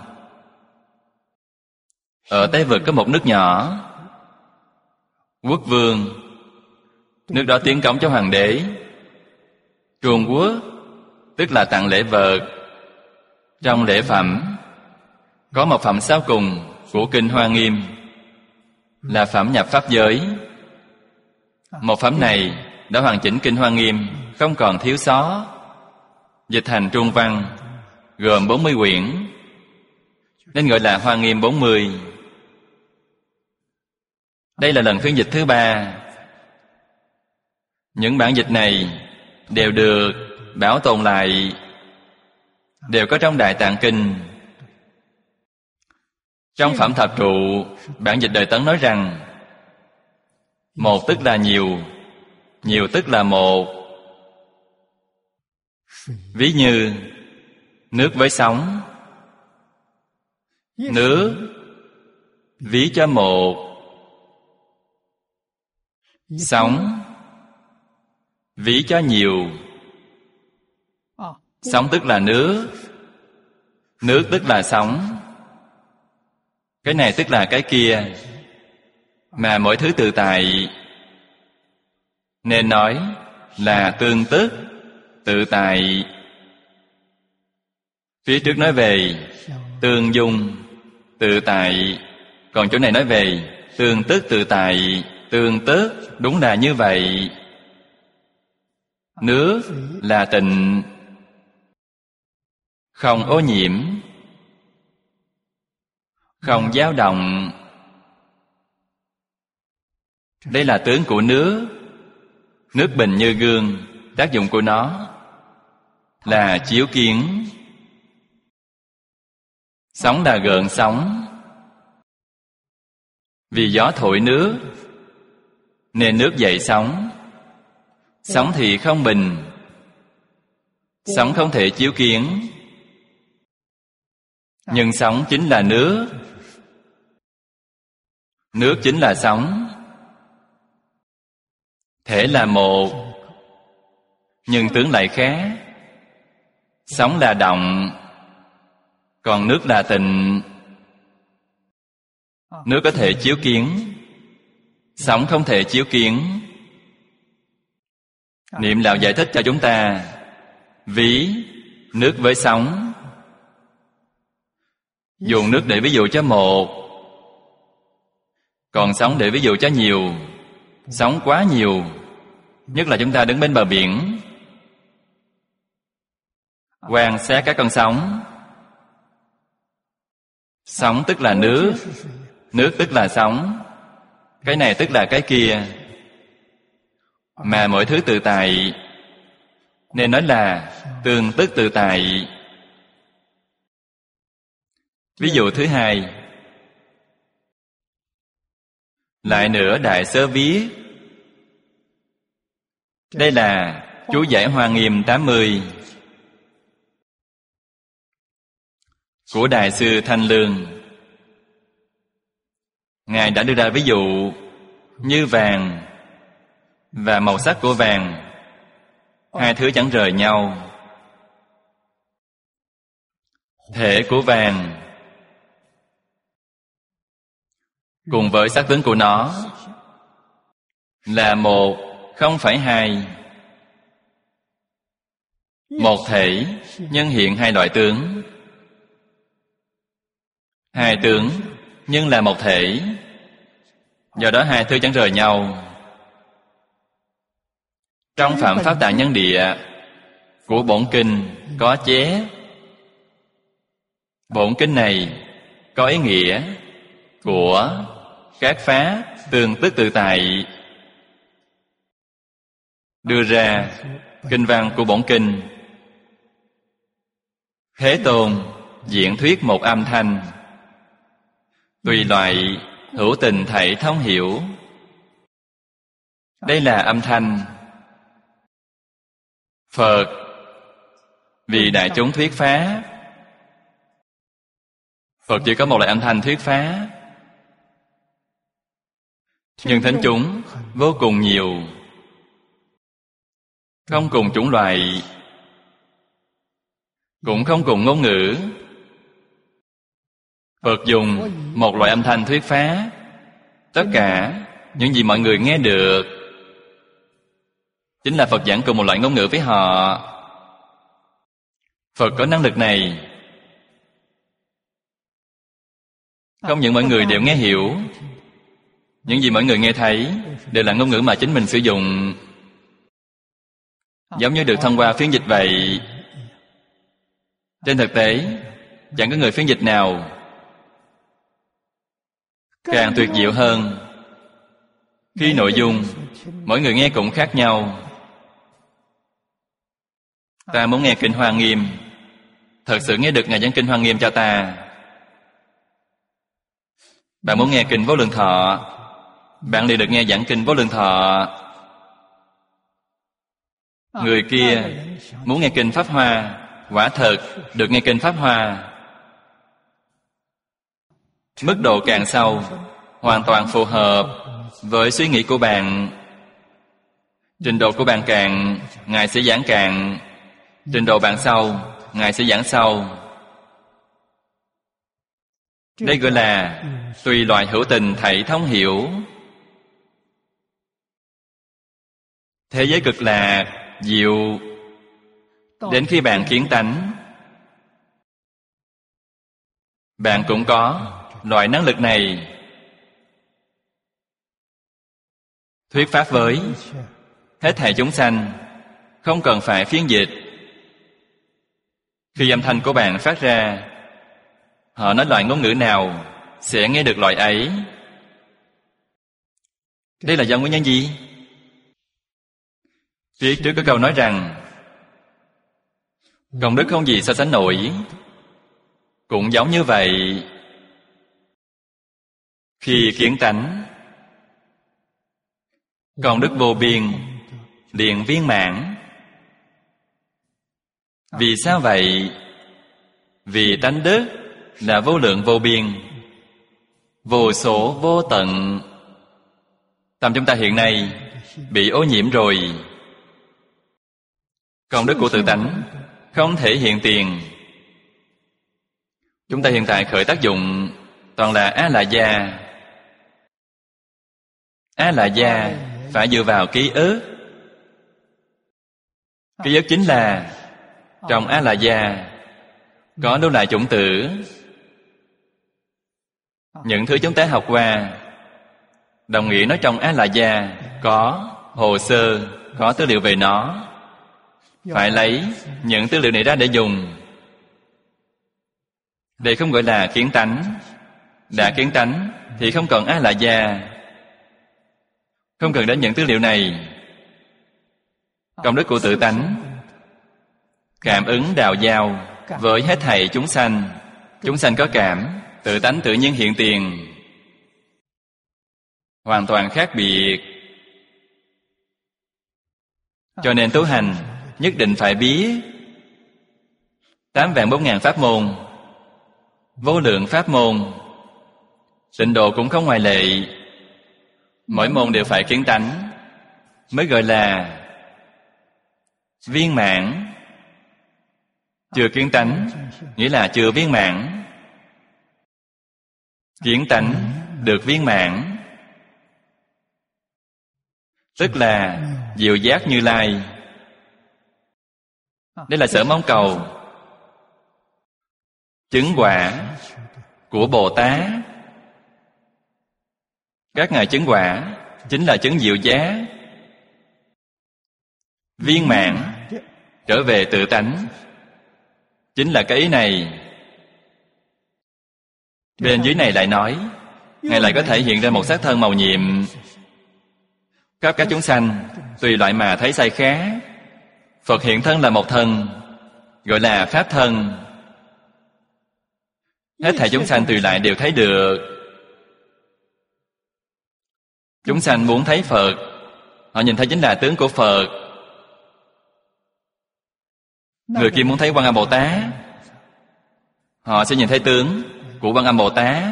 ở Tây Vực có một nước nhỏ, Quốc Vương. Nước đó tiến cống cho hoàng đế. Trung Quốc tức là tặng lễ vật. Trong lễ phẩm có một phẩm sau cùng của Kinh Hoa Nghiêm là phẩm nhập pháp giới. Một phẩm này đã hoàn chỉnh Kinh Hoa Nghiêm, không còn thiếu sót. Dịch thành Trung văn, gồm 40 quyển, nên gọi là Hoa Nghiêm 40. Đây là lần phiên dịch thứ 3. Những bản dịch này đều được bảo tồn lại, đều có trong Đại Tạng Kinh. Trong phẩm thập trụ, bản dịch Đời Tấn nói rằng một tức là nhiều, nhiều tức là một. Ví như nước với sóng, nước ví cho một, sóng ví cho nhiều. Sóng tức là nước, nước tức là sóng. Cái này tức là cái kia, mà mỗi thứ tự tại, nên nói là tương tức tự tại. Phía trước nói về tương dung tự tại, còn chỗ này nói về tương tức tự tại. Tương tức đúng là như vậy. Nước là tịnh, không ô nhiễm, không dao động. Đây là tướng của nước. Nước bình như gương, tác dụng của nó là chiếu kiến. Sóng là gợn sóng. Vì gió thổi nước nên nước dậy sóng. Sóng thì không bình, sóng không thể chiếu kiến. Nhưng sóng chính là nước, nước chính là sóng. Thể là một, nhưng tướng lại khác. Sóng là động, còn nước là tịnh. Nước có thể chiếu kiến, Sóng không thể chiếu kiến. Niệm lão giải thích cho chúng ta, ví nước với sóng. Dùng nước để ví dụ cho một, còn sóng để ví dụ cho nhiều. Sóng quá nhiều, nhất là chúng ta đứng bên bờ biển, quan sát các con sóng. Sóng tức là nước, nước tức là sóng, cái này tức là cái kia, mà mọi thứ tự tại, nên nói là tương tức tự tại. Ví dụ thứ hai, lại nữa Đại Sớ viết. Đây là chú giải Hoa Nghiêm 80 của Đại sư Thanh Lương. Ngài đã đưa ra ví dụ như vàng và màu sắc của vàng, hai thứ chẳng rời nhau. Thể của vàng cùng với sắc tướng của nó là một, không phải hai. Một thể nhân hiện hai loại tướng, hai tướng nhưng là một thể. Do đó hai thứ chẳng rời nhau. Trong Phạm Pháp Tạng Nhân Địa của bổn kinh có chép. Bổn kinh này có ý nghĩa của các pháp tương tức tự tại. Đưa ra kinh văn của bổn kinh. Thế Tôn diễn thuyết một âm thanh, tùy loại hữu tình thảy thông hiểu. Đây là âm thanh. Phật vì đại chúng thuyết pháp. Phật chỉ có một loại âm thanh thuyết pháp, nhưng thính chúng vô cùng nhiều, không cùng chủng loại, cũng không cùng ngôn ngữ. Phật dùng một loại âm thanh thuyết pháp. Tất cả những gì mọi người nghe được chính là Phật giảng cùng một loại ngôn ngữ với họ. Phật có năng lực này. Không những mọi người đều nghe hiểu, những gì mọi người nghe thấy đều là ngôn ngữ mà chính mình sử dụng, giống như được thông qua phiên dịch vậy. Trên thực tế, chẳng có người phiên dịch nào càng tuyệt diệu hơn. Khi nội dung mỗi người nghe cũng khác nhau. Ta muốn nghe Kinh Hoa Nghiêm, thật sự nghe được Ngài giảng Kinh Hoa Nghiêm cho ta. Bạn muốn nghe Kinh Vô Lượng Thọ, bạn liền được nghe giảng Kinh Vô Lượng Thọ. Người kia muốn nghe Kinh Pháp Hoa, quả thật được nghe Kinh Pháp Hoa. Mức độ càng sâu, hoàn toàn phù hợp với suy nghĩ của bạn. Trình độ của bạn càng, Ngài sẽ giảng càng. Trình độ bạn sâu, Ngài sẽ giảng sâu. Đây gọi là tùy loại hữu tình thảy thông hiểu. Thế giới cực lạc, diệu, đến khi bạn kiến tánh, bạn cũng có loại năng lực này. Thuyết pháp với hết thảy chúng sanh, không cần phải phiên dịch. Khi âm thanh của bạn phát ra, họ nói loại ngôn ngữ nào sẽ nghe được loại ấy. Đây là do nguyên nhân gì? Phía trước có câu nói rằng công đức không gì so sánh nổi. Cũng giống như vậy, khi kiến tánh, công đức vô biên liền viên mãn. Vì sao vậy? Vì tánh đức là vô lượng vô biên, vô số vô tận. Tâm chúng ta hiện nay bị ô nhiễm rồi. Công đức của tự tánh không thể hiện tiền. Chúng ta hiện tại khởi tác dụng toàn là A-la-gia. A-la-gia phải dựa vào ký ức. Ký ức chính là trong A-la-gia có lưu lại chủng tử. Những thứ chúng ta học qua đồng nghĩa nói trong A-la-gia có hồ sơ, có tư liệu về nó. Phải lấy những tư liệu này ra để dùng. Đây không gọi là kiến tánh. Đã kiến tánh thì không còn A-la-gia, không cần đến những tư liệu này. Công đức của tự tánh cảm ứng đào giao với hết thảy chúng sanh. Chúng sanh có cảm, tự tánh tự nhiên hiện tiền, hoàn toàn khác biệt. Cho nên tu hành nhất định phải biết 8.400.000 pháp môn, vô lượng pháp môn. Tịnh độ cũng không ngoại lệ. Mỗi môn đều phải kiến tánh mới gọi là viên mãn. Chưa kiến tánh nghĩa là chưa viên mãn. Kiến tánh được viên mãn, tức là diệu giác Như Lai. Đây là sở mong cầu. Chứng quả của Bồ Tát, các ngài chứng quả chính là chứng diệu giác. Viên mãn trở về tự tánh chính là cái ý này. Bên dưới này lại nói ngài lại có thể hiện ra một xác thân màu nhiệm, khắp các chúng sanh tùy loại mà thấy sai khác. Phật hiện thân là một thân, gọi là pháp thân. Hết thảy chúng sanh tùy lại đều thấy được. Chúng sanh muốn thấy Phật, họ nhìn thấy chính là tướng của Phật. Người kia muốn thấy Quan Âm Bồ Tát, họ sẽ nhìn thấy tướng của Quan Âm Bồ Tát.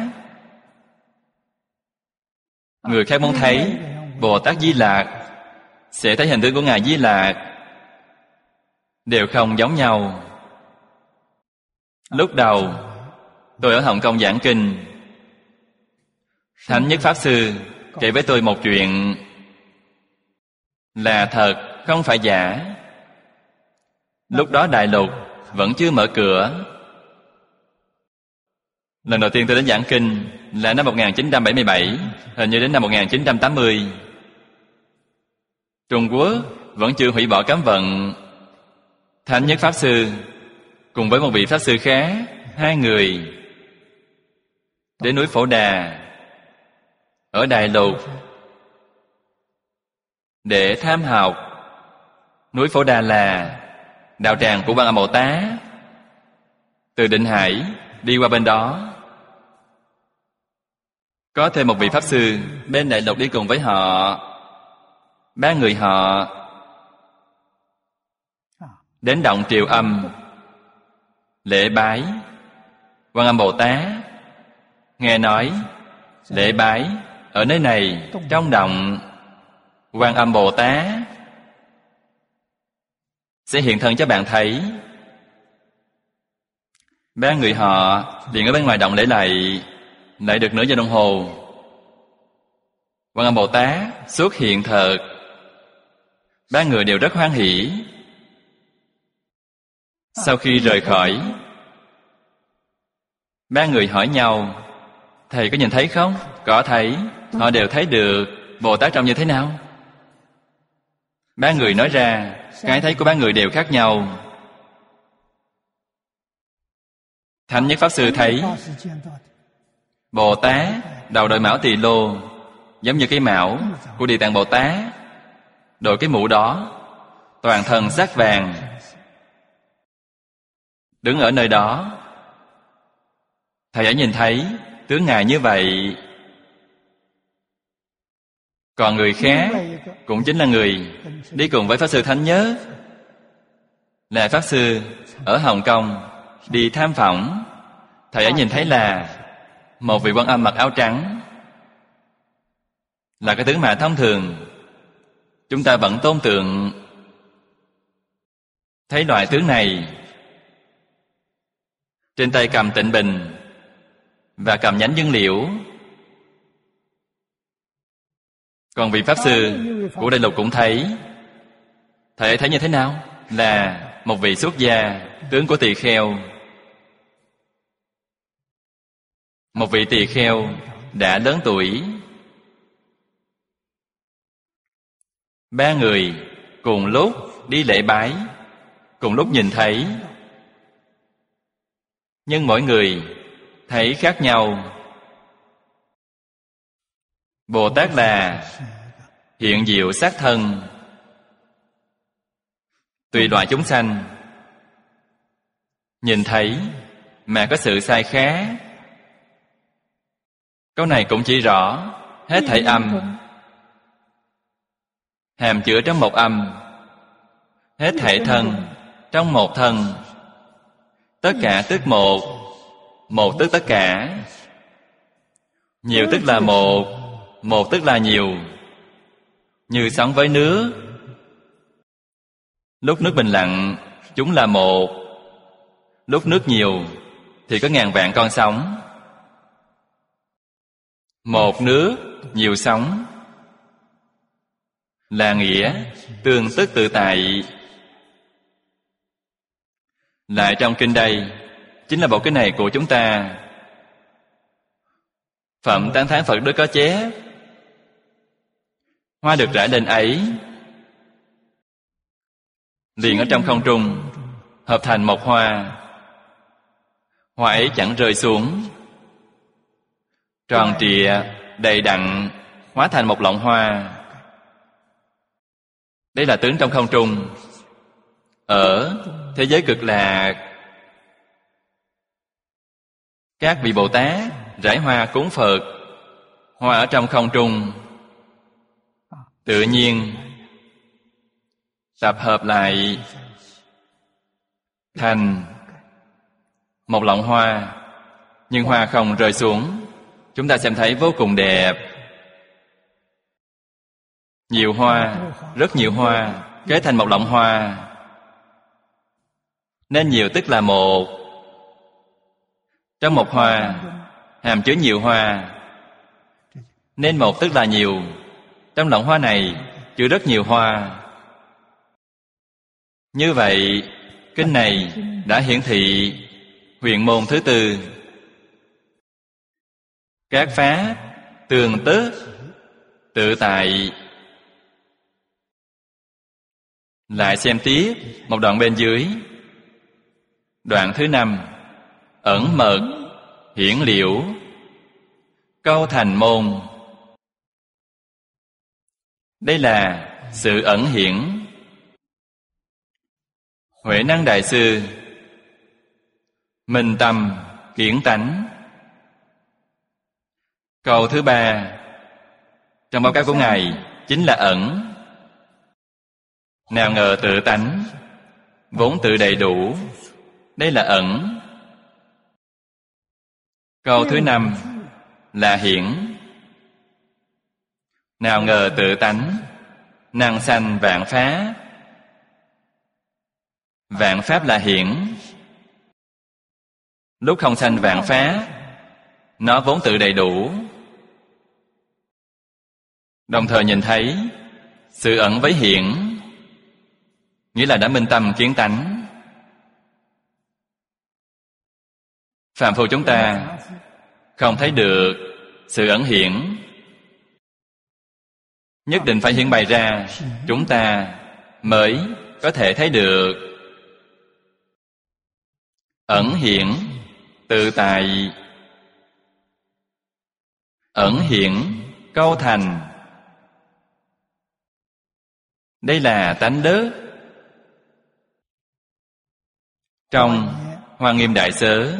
Người khác muốn thấy Bồ Tát Di Lạc, sẽ thấy hình tướng của Ngài Di Lạc. Đều không giống nhau. Lúc đầu tôi ở Hồng Kông giảng kinh, Thánh Nhất Pháp Sư kể với tôi một chuyện là thật, không phải giả. Lúc đó Đại Lục vẫn chưa mở cửa. Lần đầu tiên tôi đến giảng kinh là năm 1977, hình như đến năm 1980. Trung Quốc vẫn chưa hủy bỏ cấm vận. Thánh Nhất Pháp Sư cùng với một vị Pháp Sư khác, hai người đến núi Phổ Đà ở Đại Lục để tham học. Núi Phổ Đà là đạo tràng của Quan Âm Bồ Tát. Từ Định Hải đi qua bên đó, có thêm một vị Pháp Sư bên Đại Lục đi cùng với họ. Ba người họ đến động Triều Âm lễ bái Quan Âm Bồ Tát. Nghe nói lễ bái ở nơi này trong động Quan Âm Bồ Tát sẽ hiện thân cho bạn thấy. Ba người họ liền ở bên ngoài động lễ lại được nửa giờ đồng hồ. Quan Âm Bồ Tát xuất hiện thật. Ba người đều rất hoan hỉ. Sau khi rời khỏi, ba người hỏi nhau: thầy có nhìn thấy không? Có thấy. Họ đều thấy được. Bồ Tát trông như thế nào? Ba người nói ra cái thấy của ba người đều khác nhau. Thánh Nhất Pháp Sư thấy Bồ Tát đầu đội mão tỳ lô, giống như cái mão của Địa Tạng Bồ Tát. Đội cái mũ đó, toàn thân sắc vàng, đứng ở nơi đó. Thầy ấy nhìn thấy tướng Ngài như vậy. Còn người khác cũng chính là người đi cùng với Pháp Sư Thánh Nhất, là Pháp Sư ở Hồng Kông đi tham phỏng. Thầy ấy nhìn thấy là một vị Quan Âm mặc áo trắng, là cái tướng mà thông thường chúng ta vẫn tôn tượng. Thấy loại tướng này, trên tay cầm tịnh bình và cầm nhánh dương liễu, Còn vị Pháp Sư của Đại Lục cũng thấy. Thể thấy như thế nào? Là một vị xuất gia, tướng của tỳ kheo. Một vị tỳ kheo đã lớn tuổi. 3 người cùng lúc đi lễ bái, cùng lúc nhìn thấy, nhưng mỗi người thấy khác nhau. Bồ Tát là hiện diệu sát thân, tùy loại chúng sanh nhìn thấy mà có sự sai khác. Câu này cũng chỉ rõ hết thảy âm hàm chứa trong một âm, hết thảy thân trong một thân. Tất cả tức một, một tức tất cả. Nhiều tức là một, một tức là nhiều. Như sóng với nước, lúc nước bình lặng chúng là một, lúc nước nhiều thì có ngàn vạn con sóng. Một nước nhiều sóng là nghĩa tương tức tự tại. Lại trong kinh đây, chính là bộ kinh này của chúng ta. Phẩm Tán Thán Phật Đức có chép: hoa được rải lên ấy, liền ở trong không trung hợp thành một hoa. Hoa ấy chẳng rơi xuống, tròn trịa đầy đặn, hóa thành một lọng hoa. Đây là tướng trong không trung. Ở thế giới cực lạc, các vị Bồ Tát rải hoa cúng Phật. Hoa ở trong không trung tự nhiên tập hợp lại thành một lọng hoa, nhưng hoa không rơi xuống. Chúng ta xem thấy vô cùng đẹp. Nhiều hoa, rất nhiều hoa kết thành một lọng hoa. Nên nhiều tức là một. Trong một hoa hàm chứa nhiều hoa, nên một tức là nhiều. Trong lọng hoa này chứa rất nhiều hoa. Như vậy, kinh này đã hiển thị huyền môn thứ tư. Các pháp tương tức tự tại. Lại xem tiếp một đoạn bên dưới. Đoạn thứ 5: ẩn mật hiển liễu, câu thành môn. Đây là sự ẩn hiển. Huệ Năng Đại Sư minh tâm kiển tánh. Câu thứ 3 trong báo cáo của Ngài chính là ẩn. Nào ngờ tự tánh vốn tự đầy đủ. Đây là ẩn. Câu thứ 5 là hiển. Nào ngờ tự tánh năng sanh vạn pháp. Vạn pháp là hiển. Lúc không sanh vạn pháp, nó vốn tự đầy đủ. Đồng thời nhìn thấy sự ẩn với hiển, nghĩa là đã minh tâm kiến tánh. Phàm phu chúng ta không thấy được sự ẩn hiển, nhất định phải hiển bày ra, chúng ta mới có thể thấy được. Ẩn hiển tự tại, ẩn hiển câu thành. Đây là tánh đức. Trong Hoa Nghiêm Đại Sớ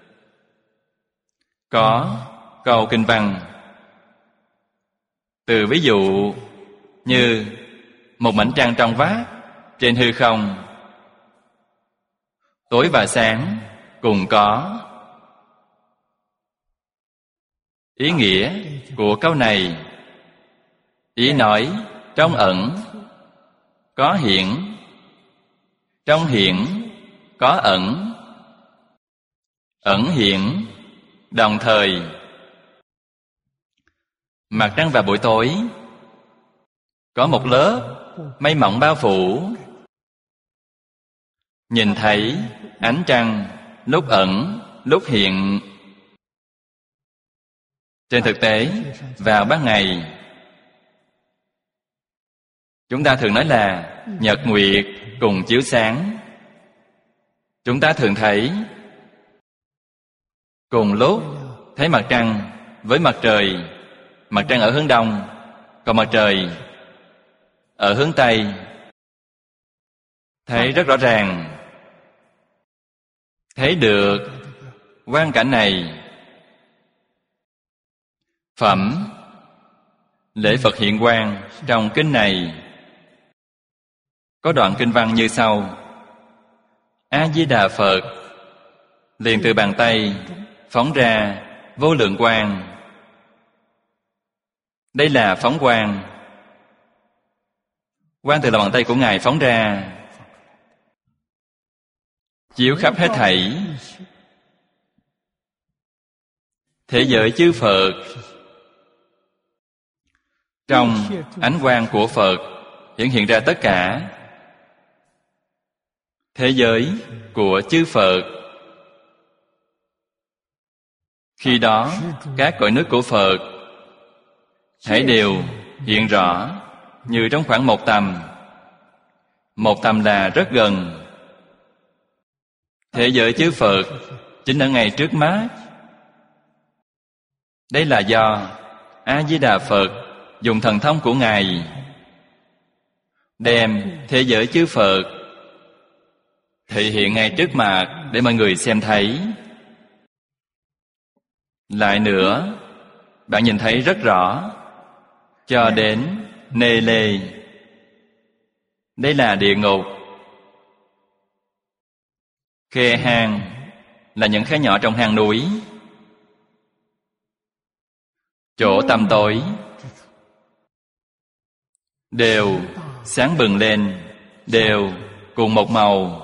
có câu kinh văn, từ ví dụ như một mảnh trăng trong vắt trên hư không, tối và sáng cùng có. Ý nghĩa của câu này, ý nói trong ẩn có hiển, trong hiển có ẩn. Ẩn hiển đồng thời. Mặt trăng vào buổi tối có một lớp mây mỏng bao phủ. Nhìn thấy ánh trăng lúc ẩn lúc hiện. Trên thực tế, vào ban ngày, chúng ta thường nói là nhật nguyệt cùng chiếu sáng. Chúng ta thường thấy cùng lúc thấy mặt trăng với mặt trời. Mặt trăng ở hướng đông, còn mặt trời ở hướng tây. Thấy rất rõ ràng. Thấy được quang cảnh này. Phẩm lễ Phật hiện quang trong kinh này có đoạn kinh văn như sau: A Di Đà Phật liền từ bàn tay phóng ra vô lượng quang. Đây là phóng quang. Quang từ lòng bàn tay của Ngài phóng ra, chiếu khắp hết thảy thế giới chư Phật. Trong ánh quang của Phật hiện ra tất cả thế giới của chư Phật. Khi đó, các cõi nước của Phật thảy đều hiện rõ như trong khoảng một tầm. Một tầm là rất gần. Thế giới chư Phật chính ở ngay trước mắt. Đây là do A Di Đà Phật dùng thần thông của Ngài đem thế giới chư Phật thể hiện ngay trước mặt để mọi người xem thấy. Lại nữa, bạn nhìn thấy rất rõ cho đến nê lê. Đây là địa ngục. Khe hang là những khe nhỏ trong hang núi. Chỗ tăm tối đều sáng bừng lên, đều cùng một màu.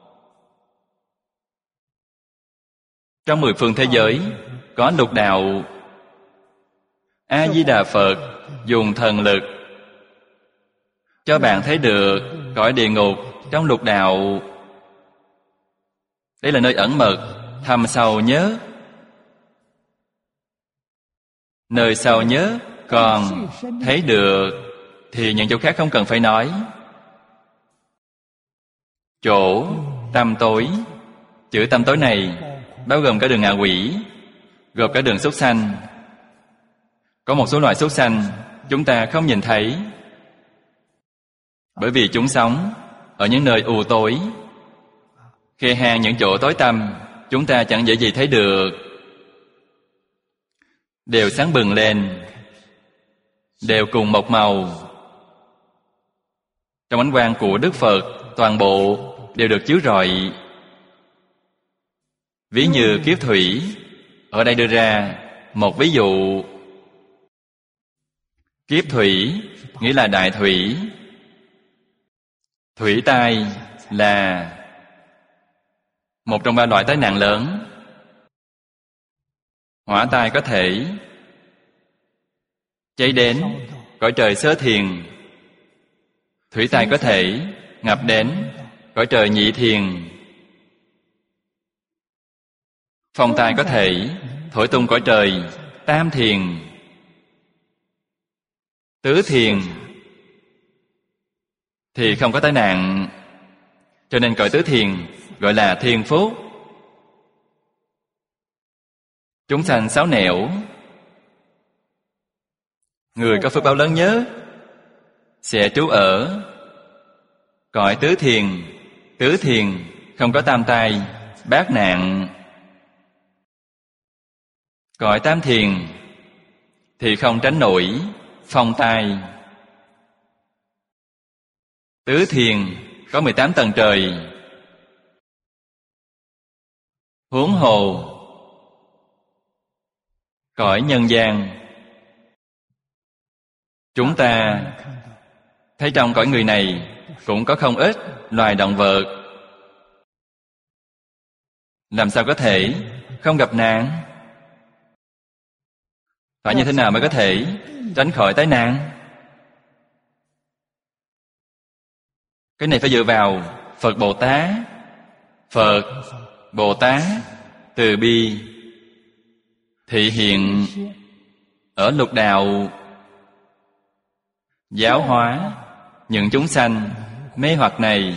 Trong 10 phương thế giới có lục đạo. A Di Đà Phật dùng thần lực cho bạn thấy được cõi địa ngục trong lục đạo. Đây là nơi ẩn mật, thâm sâu nhất. Nơi sâu nhất còn thấy được thì những chỗ khác không cần phải nói. Chỗ tăm tối, chữ tăm tối này bao gồm cả đường ngạ quỷ, gồm cả đường súc sanh. Có một số loài súc sanh chúng ta không nhìn thấy, bởi vì chúng sống ở những nơi u tối. Khe hang, những chỗ tối tăm chúng ta chẳng dễ gì thấy được. Đều sáng bừng lên, đều cùng một màu. Trong ánh quang của Đức Phật, toàn bộ đều được chiếu rọi. Ví như kiếp thủy. Ở đây đưa ra một ví dụ. Kiếp thủy nghĩa là đại thủy. Thủy tai là một trong 3 loại tai nạn lớn. Hỏa tai có thể cháy đến cõi trời Sơ Thiền. Thủy tai có thể ngập đến cõi trời Nhị Thiền. Phong tai có thể thổi tung cõi trời Tam Thiền. Tứ Thiền thì không có tai nạn, cho nên cõi Tứ Thiền gọi là Thiền Phúc. Chúng sanh xáo nẻo. Người có phước báo lớn nhất sẽ trú ở cõi Tứ Thiền. Tứ Thiền không có tam tai, bát nạn. Cõi Tam Thiền thì không tránh nổi phong tai. Tứ Thiền có 18 tầng trời. Huống hồ cõi nhân gian. Chúng ta thấy trong cõi người này cũng có không ít loài động vật. Làm sao có thể không gặp nạn? Phải như thế nào mới có thể tránh khỏi tai nạn? Cái này phải dựa vào Phật Bồ Tát. Phật Bồ Tát từ bi thị hiện ở lục đạo, giáo hóa những chúng sanh mê hoặc này,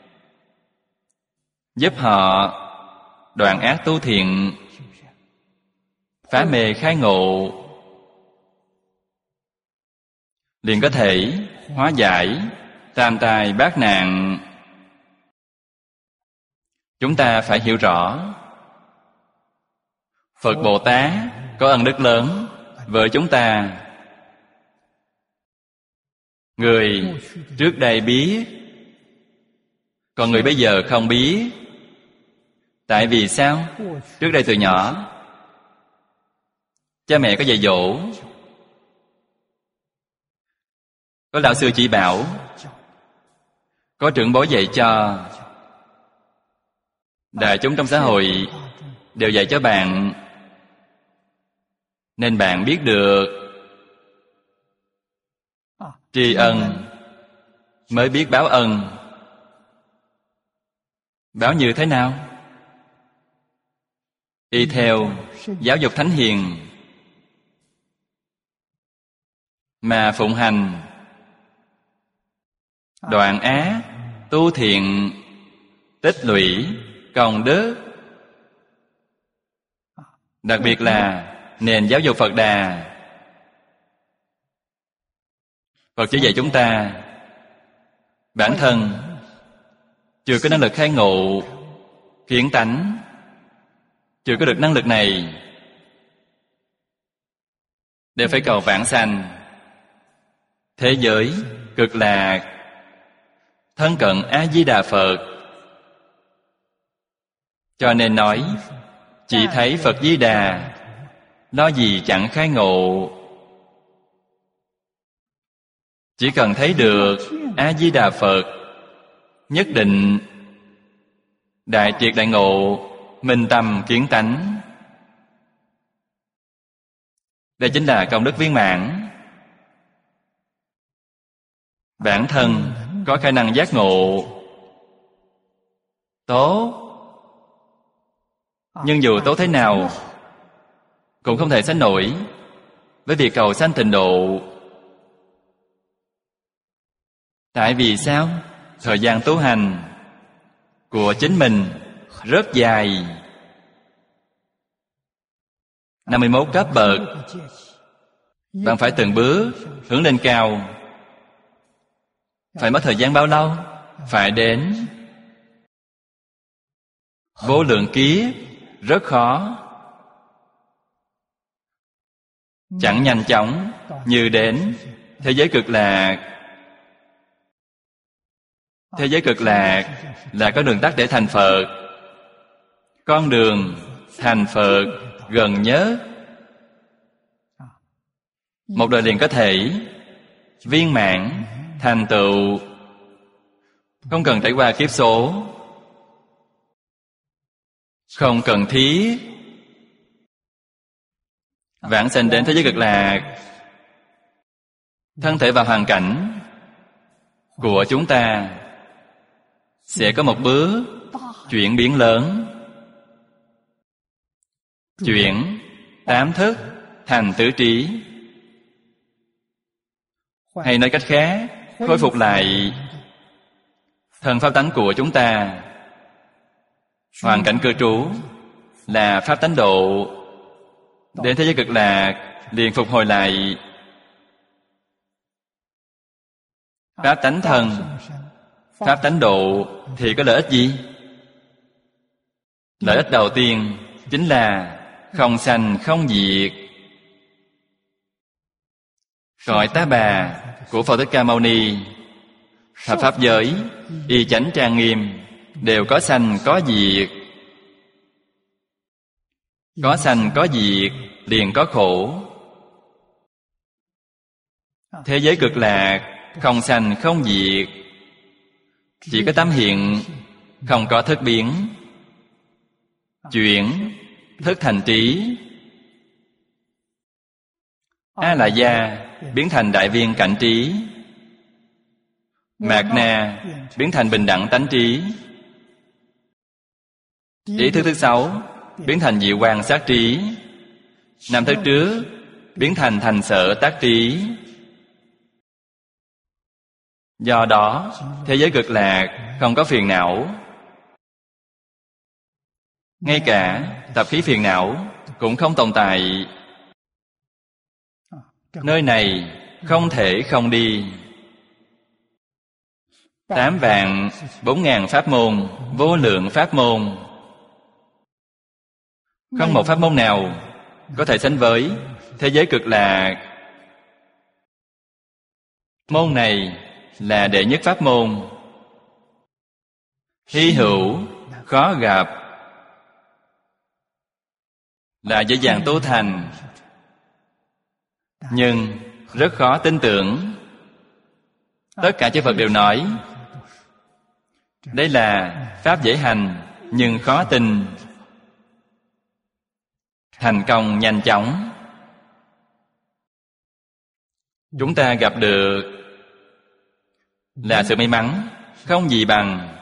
giúp họ đoạn ác tu thiện, phá mê khai ngộ, liền có thể hóa giải tam tai bát nạn. Chúng ta phải hiểu rõ, Phật Bồ Tát có ân đức lớn với chúng ta. Người trước đây biết, còn người bây giờ không biết. Tại vì sao? Trước đây từ nhỏ cha mẹ có dạy dỗ, có lão sư chỉ bảo, có trưởng bối dạy cho, đại chúng trong xã hội đều dạy cho bạn, nên bạn biết được tri ân, mới biết báo ân. Báo như thế nào? Y theo giáo dục thánh hiền mà phụng hành, đoạn ác tu thiện, tích lũy công đức. Đặc biệt là nền giáo dục Phật Đà. Phật chỉ dạy chúng ta bản thân chưa có năng lực khai ngộ kiến tánh, chưa có được năng lực này, đều phải cầu vãng sanh, thế giới cực lạc, thân cận A Di Đà Phật. Cho nên nói chỉ thấy Phật Di Đà, lo gì chẳng khai ngộ. Chỉ cần thấy được A Di Đà Phật, nhất định đại triệt đại ngộ, minh tâm kiến tánh. Đây chính là công đức viên mãn. Bản thân có khả năng giác ngộ tốt, nhưng dù tốt thế nào cũng không thể sánh nổi với việc cầu sanh tịnh độ. Tại vì sao? Thời gian tu hành của chính mình rất dài, 51 cấp bậc. Bạn phải từng bước hướng lên cao. Phải mất thời gian bao lâu? Phải đến vô lượng kiếp, rất khó. Chẳng nhanh chóng như đến thế giới cực lạc. Thế giới cực lạc là có đường tắt để thành Phật. Con đường thành Phật gần nhất, một đời liền có thể viên mãn thành tựu, không cần trải qua kiếp số, không cần thiết vãng sanh đến thế giới cực lạc. Thân thể và hoàn cảnh của chúng ta sẽ có một bước chuyển biến lớn, chuyển tám thức thành tứ trí. Hay nói cách khác, khôi phục lại thần pháp tánh của chúng ta. Hoàn cảnh cư trú là pháp tánh độ, đến thế giới cực lạc liền phục hồi lại pháp tánh thần. Pháp tánh độ thì có lợi ích gì? Lợi ích đầu tiên chính là không sanh không diệt. Cõi Tá Bà của Phật Thích Ca Mâu Ni, thập pháp giới y chánh trang nghiêm, đều có sanh có diệt. Có sanh có diệt liền có khổ. Thế giới cực lạc không sanh không diệt, chỉ có tâm hiện, không có thức biến. Chuyển thức thành trí. A La Gia biến thành đại viên cảnh trí. Mạt na biến thành bình đẳng tánh trí. Ý thức thứ 6 biến thành diệu quang sát trí. 5 thức trước biến thành thành sở tác trí. Do đó, thế giới cực lạc không có phiền não. Ngay cả tập khí phiền não cũng không tồn tại. Nơi này không thể không đi. 8.000.000 pháp môn, vô lượng pháp môn. Không một pháp môn nào có thể sánh với thế giới cực lạc. Môn này là đệ nhất pháp môn, hy hữu, khó gặp, là dễ dàng tu thành, nhưng rất khó tin tưởng. Tất cả chư Phật đều nói đây là pháp dễ hành nhưng khó tin, thành công nhanh chóng. Chúng ta gặp được là sự may mắn không gì bằng.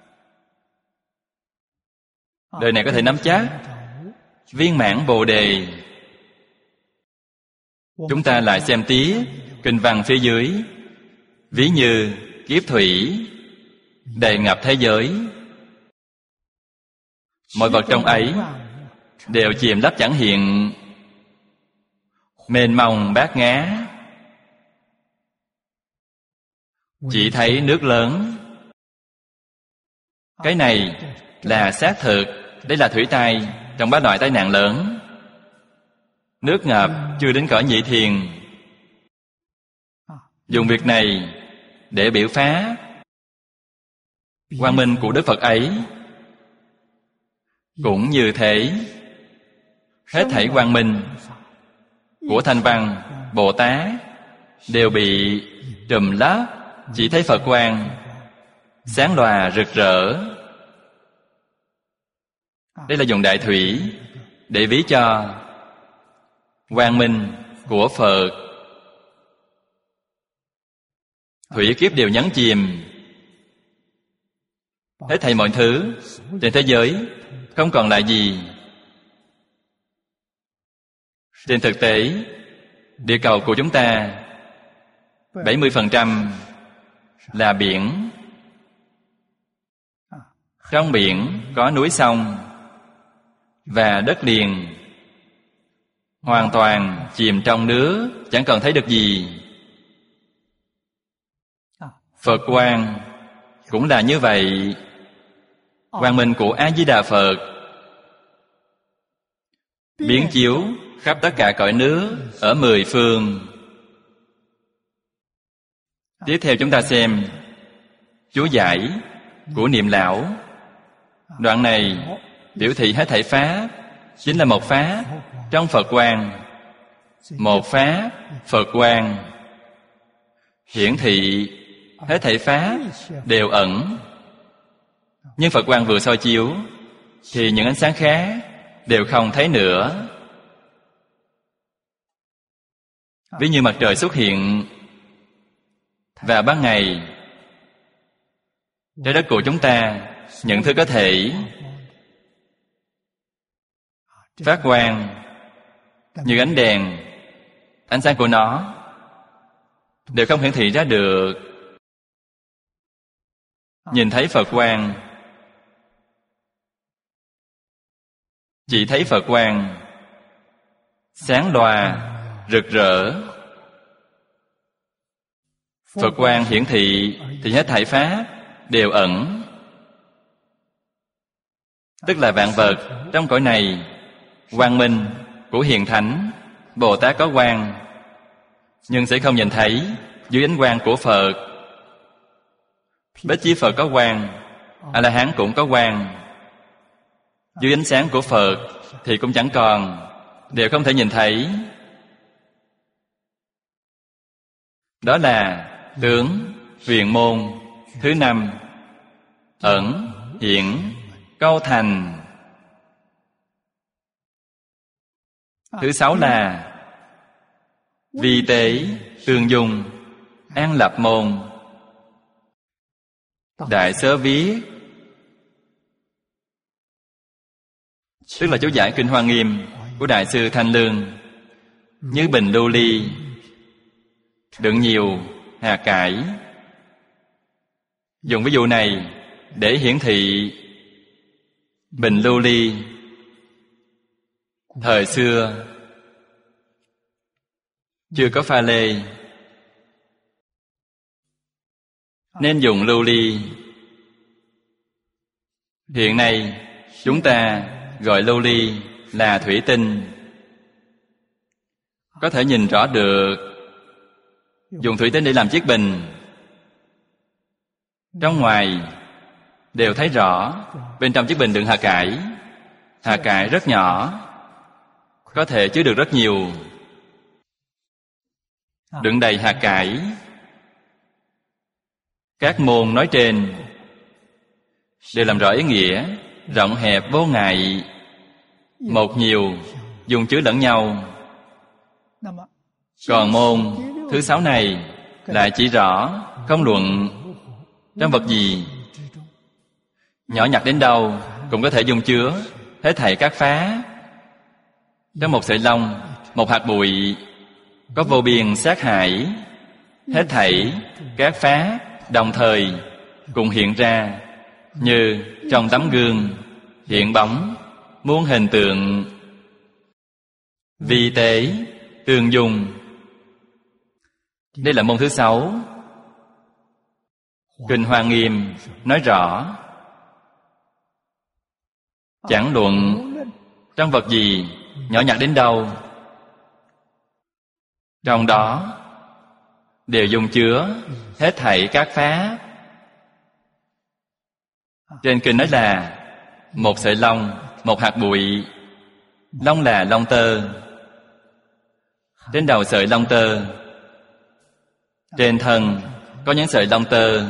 Đời này có thể nắm chắc viên mãn Bồ Đề. Chúng ta lại xem tiếp kinh văn phía dưới. Ví như kiếp thủy đầy ngập thế giới, mọi vật trong ấy đều chìm lấp chẳng hiện, mênh mông bát ngát, chỉ thấy nước lớn. Cái này là xác thực. Đây là thủy tai trong 3 loại tai nạn lớn. Nước ngập chưa đến cõi nhị thiền. Dùng việc này để biểu phá quang minh của Đức Phật ấy. Cũng như thế, hết thảy quang minh của Thanh Văn Bồ Tát đều bị trùm lấp, chỉ thấy Phật quang sáng lòa rực rỡ. Đây là dùng đại thủy để ví cho quang minh của Phật. Thủy kiếp đều nhấn chìm. Hết thảy mọi thứ trên thế giới không còn lại gì. Trên thực tế, địa cầu của chúng ta 70% là biển. Trong biển có núi sông và đất liền, hoàn toàn chìm trong nước, chẳng còn thấy được gì. Phật quang cũng là như vậy. Quang minh của A-di-đà Phật biến chiếu khắp tất cả cõi nước ở 10 phương. Tiếp theo chúng ta xem chú giải của Niệm Lão. Đoạn này biểu thị hết thảy pháp chính là một pháp trong Phật quang. Một pháp Phật quang hiển thị hết thảy pháp đều ẩn. Nhưng Phật quang vừa soi chiếu thì những ánh sáng khác đều không thấy nữa. Ví như mặt trời xuất hiện vào ban ngày, trái đất của chúng ta những thứ có thể phát quang như ánh đèn, ánh sáng của nó đều không hiển thị ra được. Nhìn thấy Phật quang, chỉ thấy Phật quang sáng lòa rực rỡ. Phật quang hiển thị thì hết thảy pháp đều ẩn. Tức là vạn vật trong cõi này, quang minh của Hiền Thánh Bồ Tát có quang, nhưng sẽ không nhìn thấy dưới ánh quang của Phật. Bích Chi Phật có quang, A-la-hán cũng có quang. Dưới ánh sáng của Phật thì cũng chẳng còn, đều không thể nhìn thấy. Đó là tướng huyền môn thứ 5, ẩn hiển câu thành. Thứ 6 là vi tế tương dung an lập môn. Đại Sớ viết, tức là chú giải Kinh Hoa Nghiêm của Đại sư Thanh Lương, như bình lưu ly đựng nhiều hạt cải. Dùng ví dụ này để hiển thị bình lưu ly thời xưa chưa có pha lê, nên dùng lưu ly. Hiện nay chúng ta gọi lưu ly là thủy tinh. Có thể nhìn rõ được dùng thủy tinh để làm chiếc bình. Trong ngoài đều thấy rõ bên trong chiếc bình đựng hạt cải. Hạt cải rất nhỏ, có thể chứa được rất nhiều. Đựng đầy hạt cải. Các môn nói trên đều làm rõ ý nghĩa rộng hẹp vô ngại, một nhiều dùng chứa lẫn nhau. Còn môn thứ 6 này lại chỉ rõ không luận trong vật gì, nhỏ nhặt đến đâu cũng có thể dung chứa hết thảy các phá. Trong một sợi lông, một hạt bụi có vô biên sát hải. Hết thảy các phá đồng thời cùng hiện ra, như trong tấm gương hiện bóng muôn hình tượng, vi tế tương dung. Đây là môn thứ 6. Kinh Hoa Nghiêm nói rõ, chẳng luận trong vật gì, nhỏ nhặt đến đâu, trong đó đều dung chứa hết thảy các pháp. Trên kinh nói là một sợi lông, một hạt bụi. Lông là lông tơ. Trên đầu sợi lông tơ, trên thân có những sợi lông tơ.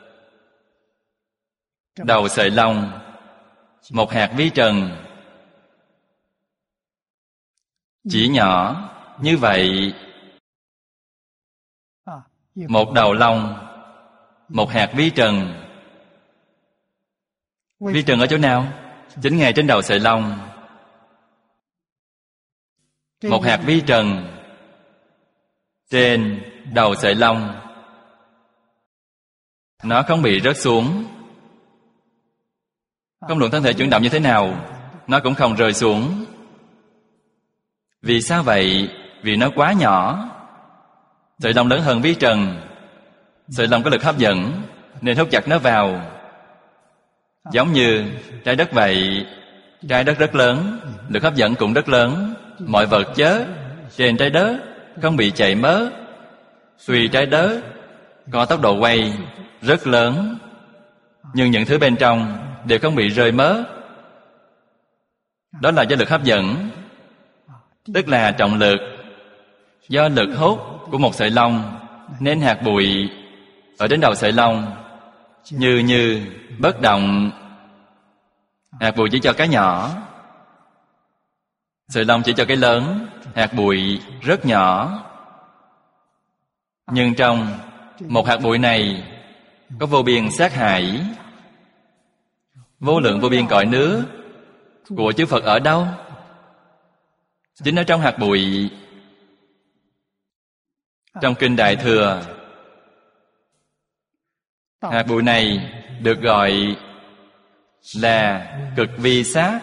Đầu sợi lông, một hạt vi trần. Chỉ nhỏ như vậy. Một đầu lông, một hạt vi trần. Vi trần ở chỗ nào? Chính ngay trên đầu sợi lông. Một hạt vi trần trên đầu sợi lông, nó không bị rớt xuống. Không luận thân thể chuyển động như thế nào, nó cũng không rơi xuống. Vì sao vậy? Vì nó quá nhỏ. Sợi lông lớn hơn vi trần. Sợi lông có lực hấp dẫn nên hút chặt nó vào. Giống như trái đất vậy. Trái đất rất lớn, lực hấp dẫn cũng rất lớn. Mọi vật chất trên trái đất không bị chạy mất. Tuy trái đất có tốc độ quay rất lớn, nhưng những thứ bên trong đều không bị rơi mất. Đó là do lực hấp dẫn, tức là trọng lực. Do lực hút của một sợi lông nên hạt bụi ở đến đầu sợi lông như bất động. Hạt bụi chỉ cho cái nhỏ, sợi lông chỉ cho cái lớn. Hạt bụi rất nhỏ, nhưng trong một hạt bụi này có vô biên sát hải. Vô lượng vô biên cõi nước của chư Phật ở đâu? Chính ở trong hạt bụi. Trong Kinh Đại Thừa, hạt bụi này được gọi là cực vi sát.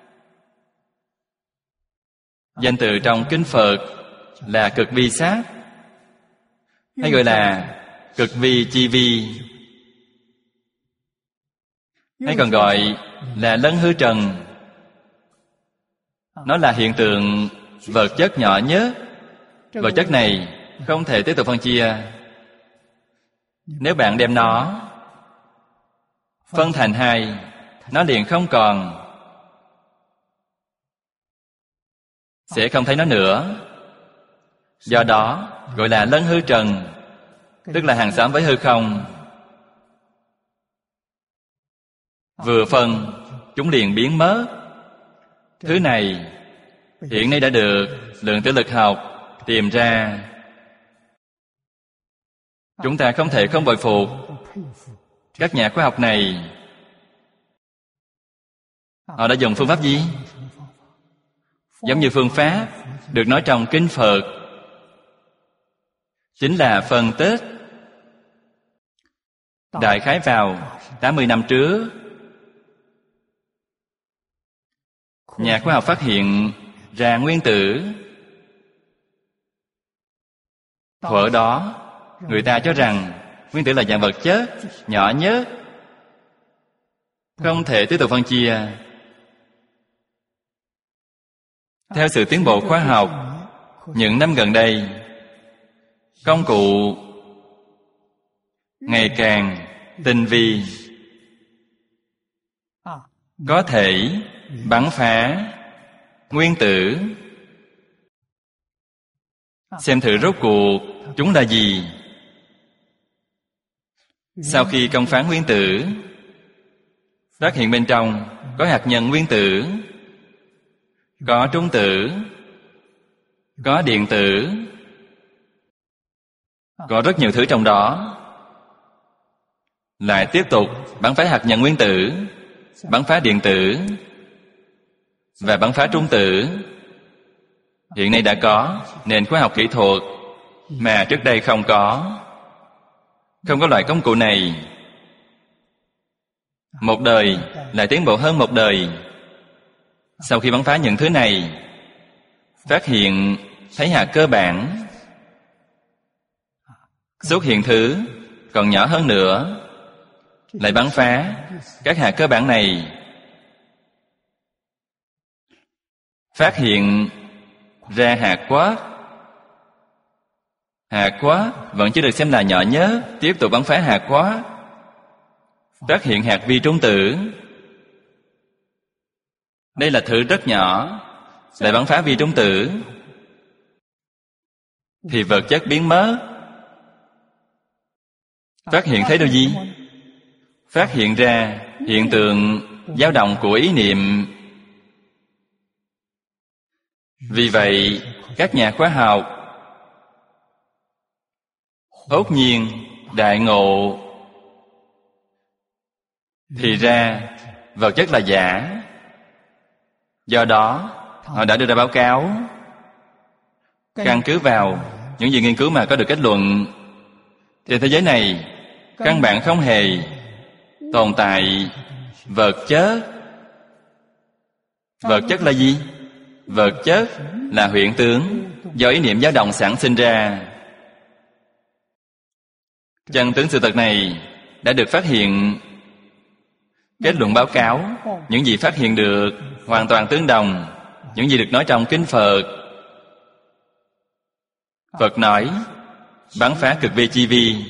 Danh từ trong Kinh Phật là cực vi sát, hay gọi là cực vi chi vi, hay còn gọi là lân hư trần. Nó là hiện tượng vật chất nhỏ nhất. Vật chất này không thể tiếp tục phân chia. Nếu bạn đem nó phân thành hai, nó liền không còn, sẽ không thấy nó nữa. Do đó gọi là lân hư trần, tức là hàng xóm với hư không. Vừa phân, chúng liền biến mất. Thứ này hiện nay đã được lượng tử lực học tìm ra. Chúng ta không thể không bội phục Các nhà khoa học này, họ đã dùng phương pháp gì? Giống như phương pháp được nói trong Kinh Phật, chính là phân tích. Đại khái vào 80 năm trước, nhà khoa học phát hiện ra nguyên tử. Thuở đó, người ta cho rằng nguyên tử là dạng vật chất nhỏ nhất, không thể tiếp tục phân chia. Theo sự tiến bộ khoa học, những năm gần đây, công cụ ngày càng tinh vi, có thể bắn phá nguyên tử. Xem thử rốt cuộc chúng là gì. Sau khi công phá nguyên tử, phát hiện bên trong có hạt nhân nguyên tử, có trung tử, có điện tử, có rất nhiều thứ trong đó. Lại tiếp tục bắn phá hạt nhân nguyên tử, bắn phá điện tử và bắn phá trung tử. Hiện nay đã có nền khoa học kỹ thuật mà trước đây không có. Không có loại công cụ này. Một đời lại tiến bộ hơn một đời. Sau khi bắn phá những thứ này, phát hiện thấy hạt cơ bản, xuất hiện thứ còn nhỏ hơn nữa, lại bắn phá các hạt cơ bản này, phát hiện ra hạt quark. Hạt quark vẫn chưa được xem là nhỏ nhất, tiếp tục bắn phá hạt quark, phát hiện hạt vi trung tử. Đây là thứ rất nhỏ, lại bắn phá vi trung tử, thì vật chất biến mất. Phát hiện thấy điều gì? Phát hiện ra hiện tượng dao động của ý niệm. Vì vậy, các nhà khoa học hốt nhiên đại ngộ, thì ra vật chất là giả. Do đó, họ đã đưa ra báo cáo. Căn cứ vào những gì nghiên cứu mà có được kết luận, trên thế giới này căn bản không hề tồn tại vật chất. Vật chất là gì? Vật chất là hiện tướng do ý niệm dao động sản sinh ra. Chân tướng sự thật này đã được phát hiện. Kết luận báo cáo, những gì phát hiện được hoàn toàn tương đồng những gì được nói trong Kinh Phật. Phật nói bắn phá cực vi chi vi.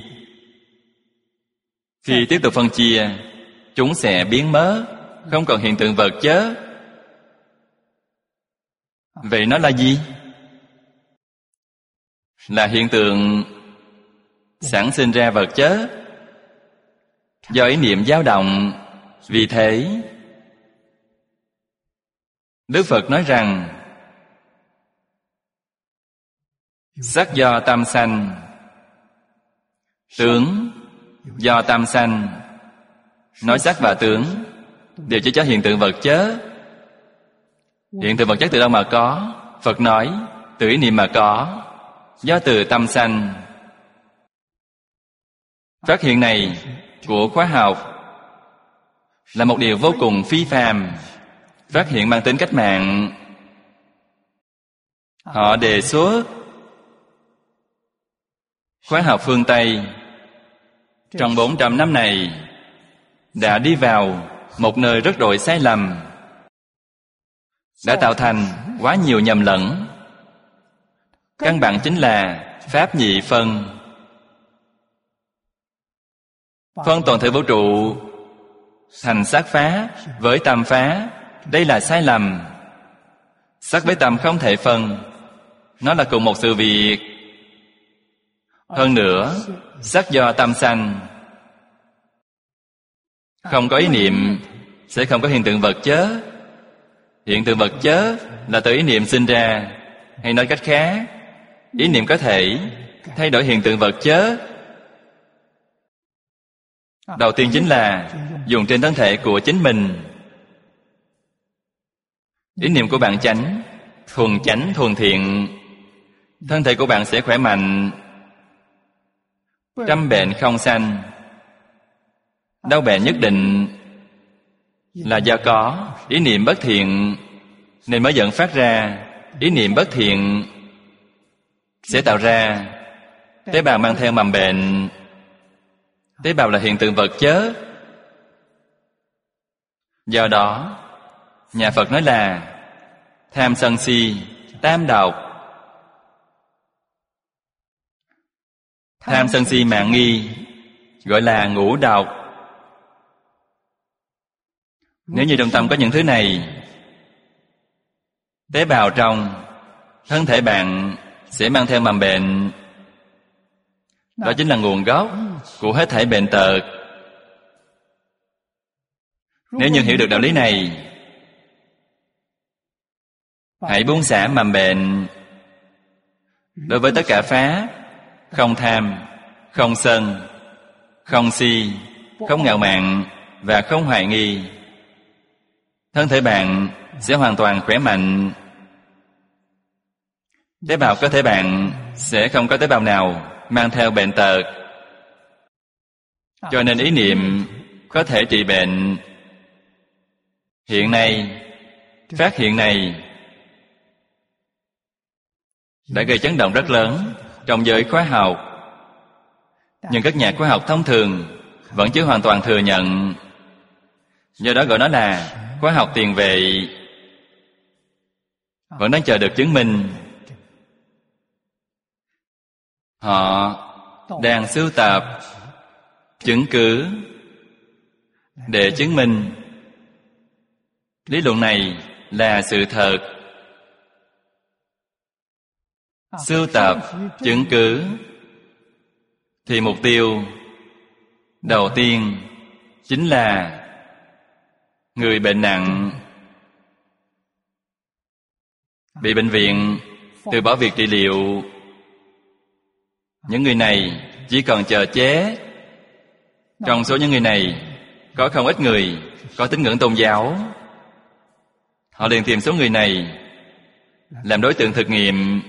Khi tiếp tục phân chia, chúng sẽ biến mất, không còn hiện tượng vật chất. Vậy nó là gì? Là hiện tượng sản sinh ra vật chất do ý niệm dao động. Vì thế, Đức Phật nói rằng sắc do tâm sanh, tướng do tâm sanh. Nói sắc và tướng đều chỉ cho hiện tượng vật chất. Hiện tượng vật chất từ đâu mà có? Phật nói từ ý niệm mà có, do từ tâm sanh. Phát hiện này của khoa học là một điều vô cùng phi phàm, phát hiện mang tính cách mạng. Họ đề xuất khoa học phương Tây trong 400 năm này đã đi vào một nơi rất đội sai lầm, đã tạo thành quá nhiều nhầm lẫn. Căn bản chính là pháp nhị phân. Phân toàn thể vũ trụ thành sắc phá với tâm phá. Đây là sai lầm. Sắc với tâm không thể phân, nó là cùng một sự việc. Hơn nữa, sắc do tâm sanh. Không có ý niệm sẽ không có hiện tượng vật chất. Hiện tượng vật chất là từ ý niệm sinh ra. Hay nói cách khác, ý niệm có thể thay đổi hiện tượng vật chất. Đầu tiên chính là dùng trên thân thể của chính mình. Ý niệm của bạn chánh, thuần thiện, thân thể của bạn sẽ khỏe mạnh, trăm bệnh không sanh. Đau bệnh nhất định là do có ý niệm bất thiện nên mới dẫn phát ra. Ý niệm bất thiện sẽ tạo ra tế bào mang theo mầm bệnh. Tế bào là hiện tượng vật chất. Do đó nhà Phật nói là tham sân si tam độc. Tham sân si mạn nghi gọi là ngũ độc. Nếu như trong tâm có những thứ này, tế bào trong thân thể bạn sẽ mang theo mầm bệnh. Đó chính là nguồn gốc của hết thảy bệnh tật. Nếu như hiểu được đạo lý này, hãy buông xả mầm bệnh. Đối với tất cả pháp, không tham, không sân, không si, không ngạo mạn và không hoài nghi, thân thể bạn sẽ hoàn toàn khỏe mạnh. Tế bào cơ thể bạn sẽ không có tế bào nào mang theo bệnh tật. Cho nên ý niệm có thể trị bệnh. Hiện nay, phát hiện này đã gây chấn động rất lớn trong giới khoa học. Nhưng các nhà khoa học thông thường vẫn chưa hoàn toàn thừa nhận. Do đó gọi nó là khoa học tiền vệ. Vẫn đang chờ được chứng minh. Họ đang sưu tập chứng cứ để chứng minh lý luận này là sự thật. Sưu tập chứng cứ thì mục tiêu đầu tiên chính là người bệnh nặng, bị bệnh viện từ bỏ việc trị liệu. Những người này chỉ còn chờ chết. Trong số những người này có không ít người có tín ngưỡng tôn giáo. Họ liền tìm số người này làm đối tượng thực nghiệm.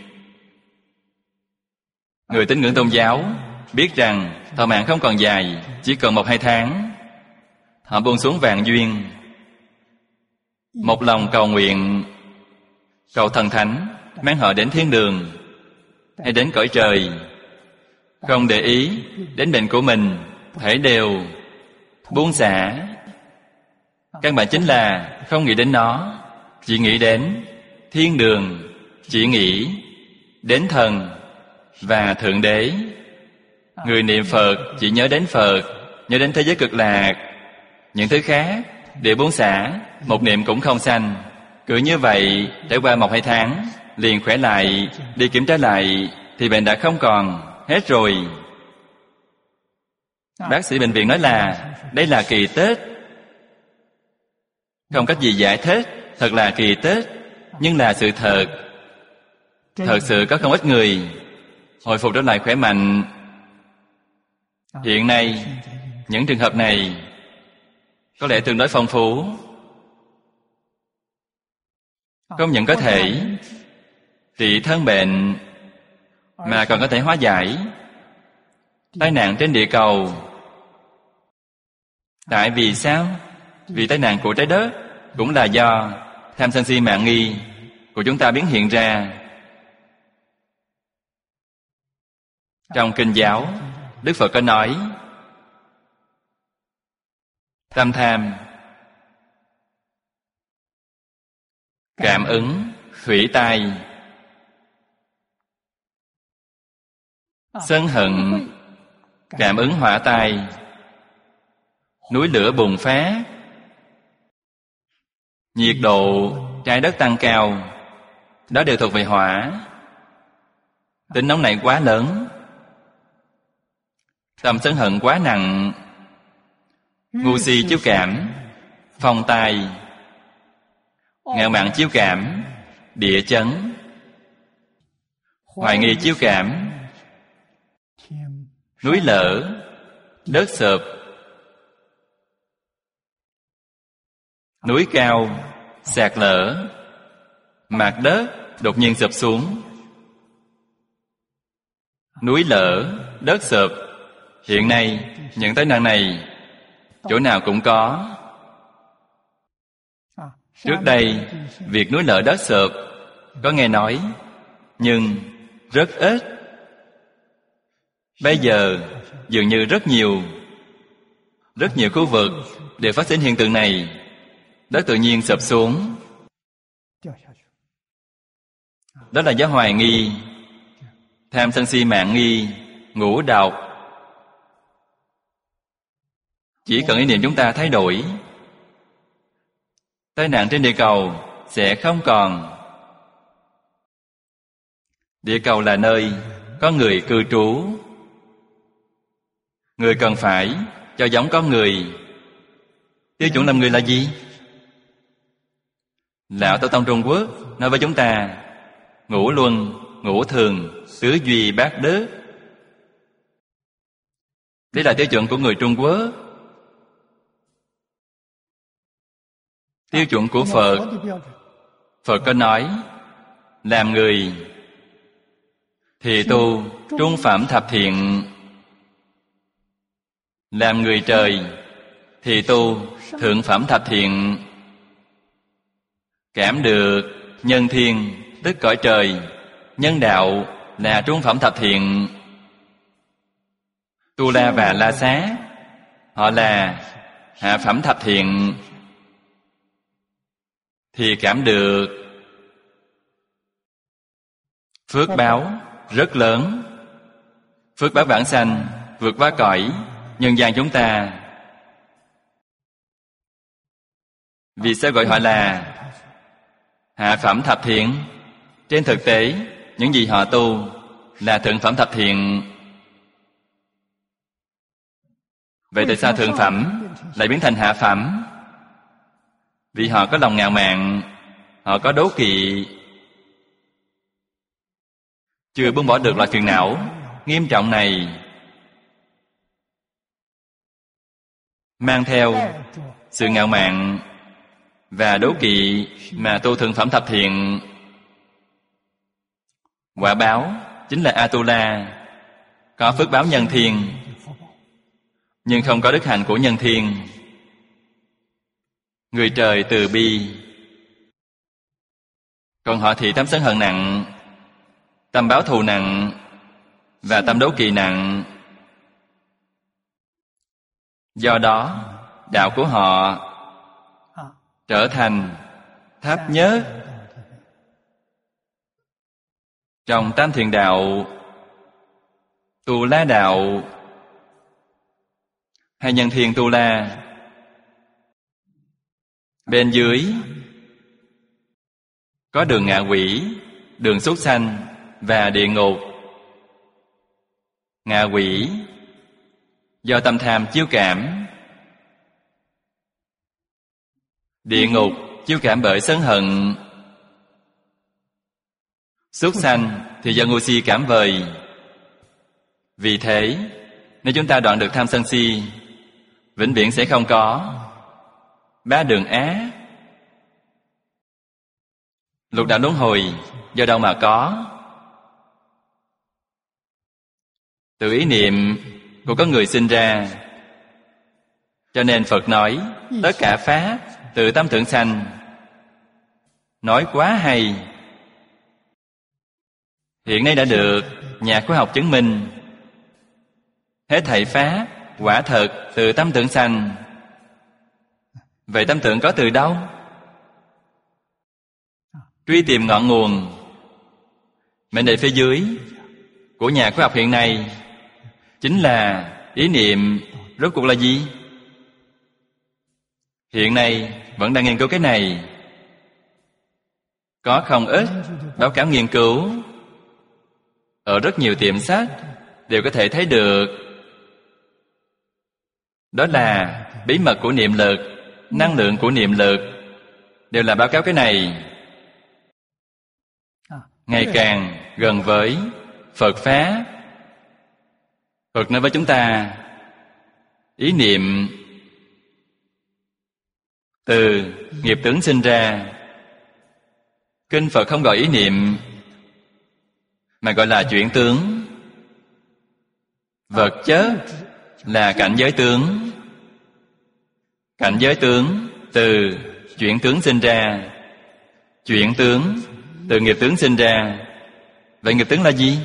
Người tín ngưỡng tôn giáo biết rằng thọ mạng không còn dài, chỉ còn 1-2 tháng. Họ buông xuống vạn duyên, một lòng cầu nguyện, cầu thần thánh mang họ đến thiên đường hay đến cõi trời. Không để ý đến bệnh của mình, thể đều buông xả. Căn bản chính là không nghĩ đến nó, chỉ nghĩ đến thiên đường, chỉ nghĩ đến thần và Thượng Đế. Người niệm Phật chỉ nhớ đến Phật, nhớ đến thế giới cực lạc. Những thứ khác đều buông xả, một niệm cũng không sanh. Cứ như vậy trải qua 1-2 tháng liền khỏe lại. Đi kiểm tra lại thì bệnh đã không còn, hết rồi. Bác sĩ bệnh viện nói là đây là kỳ tích. Không cách gì giải thích, thật là kỳ tích. Nhưng là sự thật. Thật sự có không ít người hồi phục trở lại khỏe mạnh. Hiện nay những trường hợp này có lẽ tương đối phong phú. Không những có thể trị thân bệnh mà còn có thể hóa giải tai nạn trên địa cầu. Tại vì sao? Vì tai nạn của trái đất cũng là do tham sân si mạn nghi của chúng ta biến hiện ra. Trong Kinh giáo, Đức Phật có nói tâm tham cảm ứng thủy tai, sân hận cảm ứng hỏa tai, núi lửa bùng phát, nhiệt độ trái đất tăng cao. Đó đều thuộc về hỏa. Tính nóng này quá lớn, tâm sân hận quá nặng, ngu si chiếu cảm, phong tai, ngạo mạn chiếu cảm, địa chấn, hoài nghi chiếu cảm, núi lở, đất sụp, núi cao sạt lở, mặt đất đột nhiên sụp xuống, núi lở, đất sụp. Hiện nay những tai nạn này chỗ nào cũng có. Trước đây việc núi lở đất sụp có nghe nói, nhưng rất ít. Bây giờ dường như rất nhiều khu vực đều phát sinh hiện tượng này. Đất tự nhiên sụp xuống. Đó là do hoài nghi, tham sân si mạng nghi, ngũ độc. Chỉ cần ý niệm chúng ta thay đổi, tai nạn trên địa cầu sẽ không còn. Địa cầu là nơi có người cư trú. Người cần phải cho giống con người. Tiêu chuẩn làm người là gì? Lão Tổ Tông Trung Quốc nói với chúng ta: ngũ luân, ngũ thường, tứ duy bát đức. Đây là tiêu chuẩn của người Trung Quốc. Tiêu chuẩn của Phật, Phật có nói: làm người thì tu trung phẩm thập thiện, làm người trời thì tu thượng phẩm thập thiện. Cảm được nhân thiên tức cõi trời, nhân đạo là trung phẩm thập thiện. Tu La và La Xá họ là hạ phẩm thập thiện. Thì cảm được phước báo rất lớn. Phước báo vãng sanh vượt qua cõi nhân gian chúng ta. Vì sao gọi họ là hạ phẩm thập thiện? Trên thực tế, những gì họ tu là thượng phẩm thập thiện. Vậy tại sao thượng phẩm lại biến thành hạ phẩm? Vì họ có lòng ngạo mạn, họ có đố kỵ, chưa buông bỏ được loại phiền não nghiêm trọng này, mang theo sự ngạo mạn và đố kỵ mà tu thượng phẩm thập thiện. Quả báo chính là Atula, có phước báo nhân thiên nhưng không có đức hạnh của nhân thiên. Người trời từ bi, còn họ thì tâm sân hận nặng, tâm báo thù nặng và tâm đố kỵ nặng. Do đó đạo của họ trở thành thấp nhất. Trong Tam Thiền Đạo, Tu La Đạo hay Nhân Thiên Tu La, bên dưới có đường ngạ quỷ, đường súc sanh và địa ngục. Ngạ quỷ do tâm tham chiêu cảm, địa ngục chiêu cảm bởi sân hận, súc sanh thì do ngu si cảm vời. Vì thế, nếu chúng ta đoạn được tham sân si, vĩnh viễn sẽ không có ba đường ác. Lục đạo luân hồi do đâu mà có? Từ ý niệm của con người sinh ra. Cho nên Phật nói tất cả pháp từ tâm tưởng sanh. Nói quá hay. Hiện nay đã được nhà khoa học chứng minh, hết thảy pháp quả thật từ tâm tưởng sanh. Vậy tâm tưởng có từ đâu? Truy tìm ngọn nguồn. Mệnh đề phía dưới của nhà khoa học hiện nay chính là ý niệm. Rốt cuộc là gì? Hiện nay vẫn đang nghiên cứu cái này. Có không ít báo cáo nghiên cứu ở rất nhiều tiệm sách đều có thể thấy được. Đó là bí mật của niệm lực, năng lượng của niệm lực, đều là báo cáo cái này. Ngày càng gần với Phật Pháp. Phật nói với chúng ta, ý niệm từ nghiệp tướng sinh ra. Kinh Phật không gọi ý niệm, mà gọi là chuyển tướng. Vật chất là cảnh giới tướng. Cảnh giới tướng từ chuyển tướng sinh ra. Chuyển tướng từ nghiệp tướng sinh ra. Vậy nghiệp tướng là gì?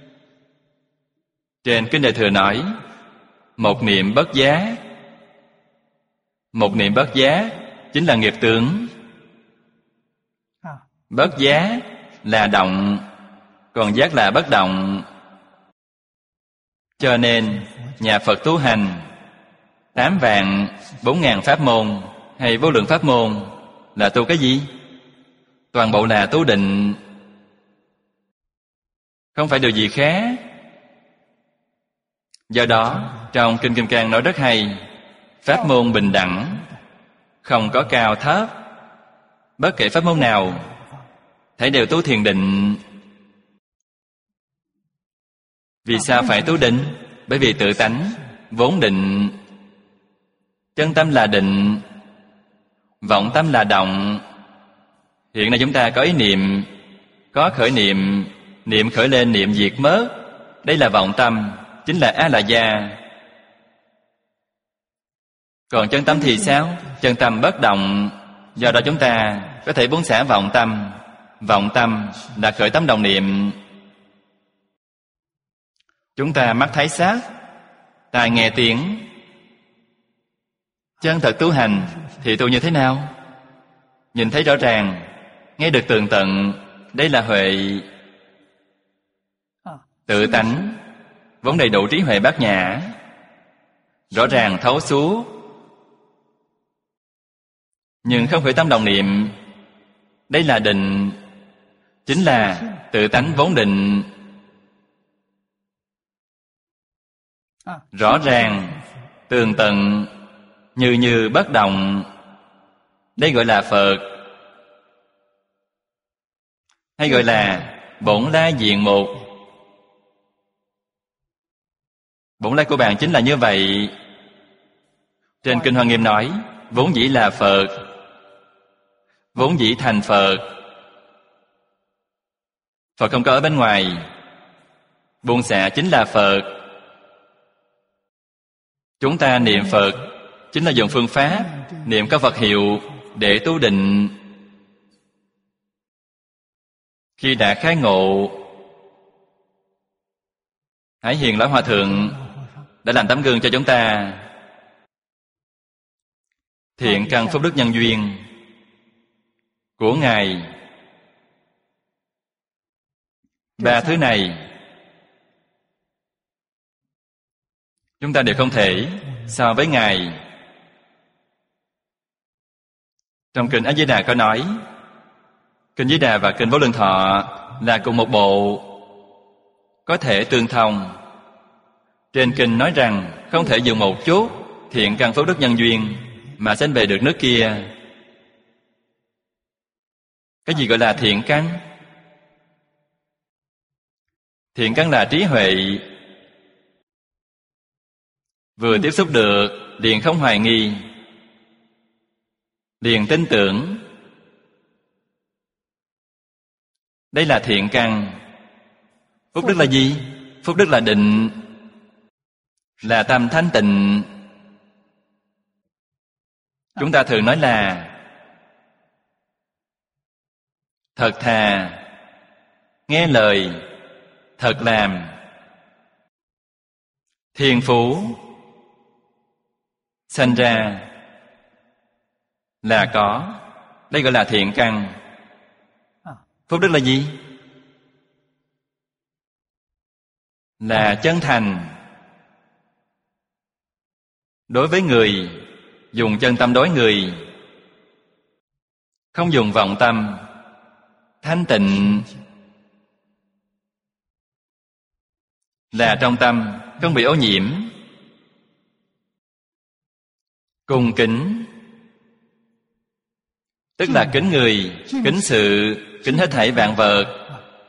Trên Kinh Đại Thừa nói, một niệm bất giác. Một niệm bất giác chính là nghiệp tướng. Bất giác là động, còn giác là bất động. Cho nên nhà Phật tu hành 8.400.000 pháp môn hay vô lượng pháp môn là tu cái gì? Toàn bộ là tu định, không phải điều gì khác. Do đó trong Kinh Kim Cang nói rất hay, pháp môn bình đẳng, không có cao thấp. Bất kể pháp môn nào, thảy đều tu thiền định. Vì sao phải tu định? Bởi vì tự tánh vốn định. Chân tâm là định, vọng tâm là động. Hiện nay chúng ta có ý niệm, có khởi niệm, niệm khởi lên, niệm diệt mất. Đây là vọng tâm, chính là A-la-gia. Còn chân tâm thì sao? Chân tâm bất động. Do đó chúng ta có thể buông xả vọng tâm. Vọng tâm là khởi tâm đồng niệm. Chúng ta mắt thấy sắc, tai nghe tiếng. Chân thật tu hành thì tu như thế nào? Nhìn thấy rõ ràng, nghe được tường tận. Đây là huệ. Tự tánh vốn đầy đủ trí huệ bát nhã, rõ ràng thấu suốt, nhưng không khởi tâm đồng niệm. Đây là định, chính là tự tánh vốn định. Rõ ràng, tường tận, như bất động. Đây gọi là Phật, hay gọi là bổn lai diện mục. Bổn lai của bạn chính là như vậy. Trên Kinh Hoa Nghiêm nói, vốn dĩ là Phật, vốn dĩ thành Phật. Phật không có ở bên ngoài. Buông xả chính là Phật. Chúng ta niệm Phật chính là dùng phương pháp niệm có Phật hiệu để tu định. Khi đã khai ngộ, Hải Hiền Lão Hòa Thượng đã làm tấm gương cho chúng ta. Thiện căn phúc đức nhân duyên của Ngài, ba thứ này chúng ta đều không thể so với Ngài. Trong Kinh A Di Đà có nói, Kinh Di Đà và Kinh Vô Lượng Thọ là cùng một bộ, có thể tương thông. Trên Kinh nói rằng không thể dùng một chút thiện căn phúc đức nhân duyên mà sanh về được nước kia. Cái gì gọi là thiện căn? Thiện căn là trí huệ. Vừa tiếp xúc được liền không hoài nghi, liền tin tưởng. Đây là thiện căn. Phúc đức là gì? Phúc đức là định, là tâm thanh tịnh. Chúng ta thường nói là thật thà, nghe lời, thật làm. Thiên phú sanh ra là có. Đây gọi là thiện căn. Phúc đức là gì? Là chân thành. Đối với người, dùng chân tâm đối người, không dùng vọng tâm. Thanh tịnh là trong tâm không bị ô nhiễm. Cung kính tức là kính người, kính sự, kính hết thảy vạn vật.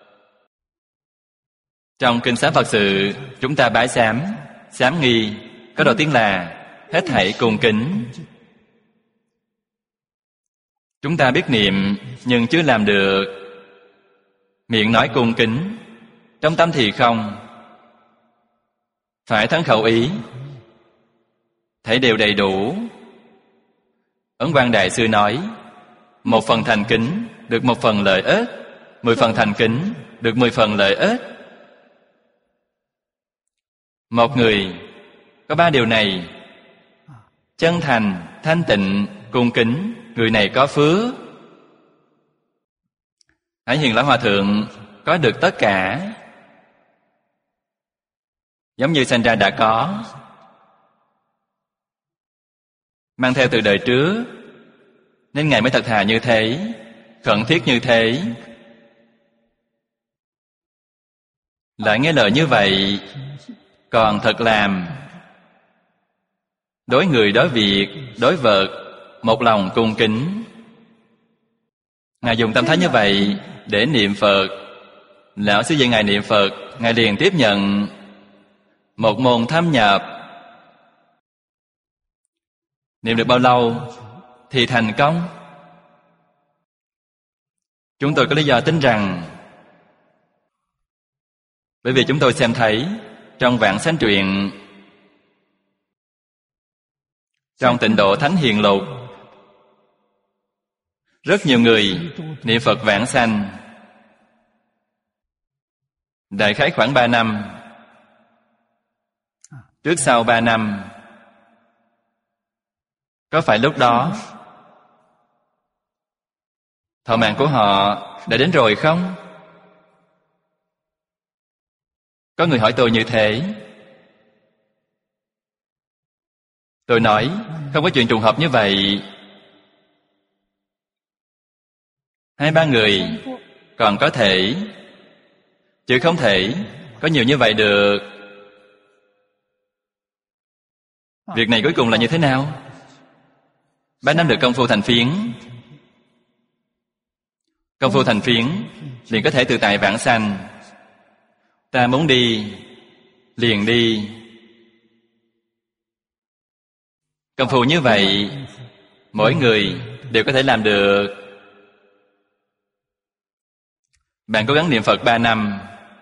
Trong Kinh Sám Phật Sự, chúng ta bái sám, sám nghi, có đầu tiên là hết thảy cung kính. Chúng ta biết niệm nhưng chưa làm được. Miệng nói cung kính, trong tâm thì không. Phải thân khẩu ý, thấy đều đầy đủ. Ấn Quang Đại Sư nói, 1 phần thành kính được 1 phần lợi ích, 10 phần thành kính được 10 phần lợi ích. Một người có 3 điều này: chân thành, thanh tịnh, cung kính, người này có phước. Hải Hiền Lão Hòa Thượng có được tất cả, giống như sanh ra đã có, mang theo từ đời trước, nên Ngài mới thật thà như thế, khẩn thiết như thế. Lại nghe lời như vậy, còn thật làm. Đối người, đối việc, đối vật, một lòng cung kính. Ngài dùng tâm thái như vậy để niệm Phật. Lão Sư dạy Ngài niệm Phật, Ngài liền tiếp nhận một môn thâm nhập. Niệm được bao lâu thì thành công? Chúng tôi có lý do tin rằng, bởi vì chúng tôi xem thấy trong Vạn Sanh Truyện, trong Tịnh Độ Thánh Hiền Lục, rất nhiều người niệm Phật vãng sanh. Đại khái khoảng 3 năm, trước sau 3 năm. Có phải lúc đó thọ mạng của họ đã đến rồi không? Có người hỏi tôi như thế. Tôi nói, không có chuyện trùng hợp như vậy. 2-3 người còn có thể, chứ không thể có nhiều như vậy được. Việc này cuối cùng là như thế nào? 3 năm được công phu thành phiến. Công phu thành phiến liền có thể tự tại vãng sanh. Ta muốn đi liền đi. Công phu như vậy, mỗi người đều có thể làm được. Bạn cố gắng niệm Phật 3 năm,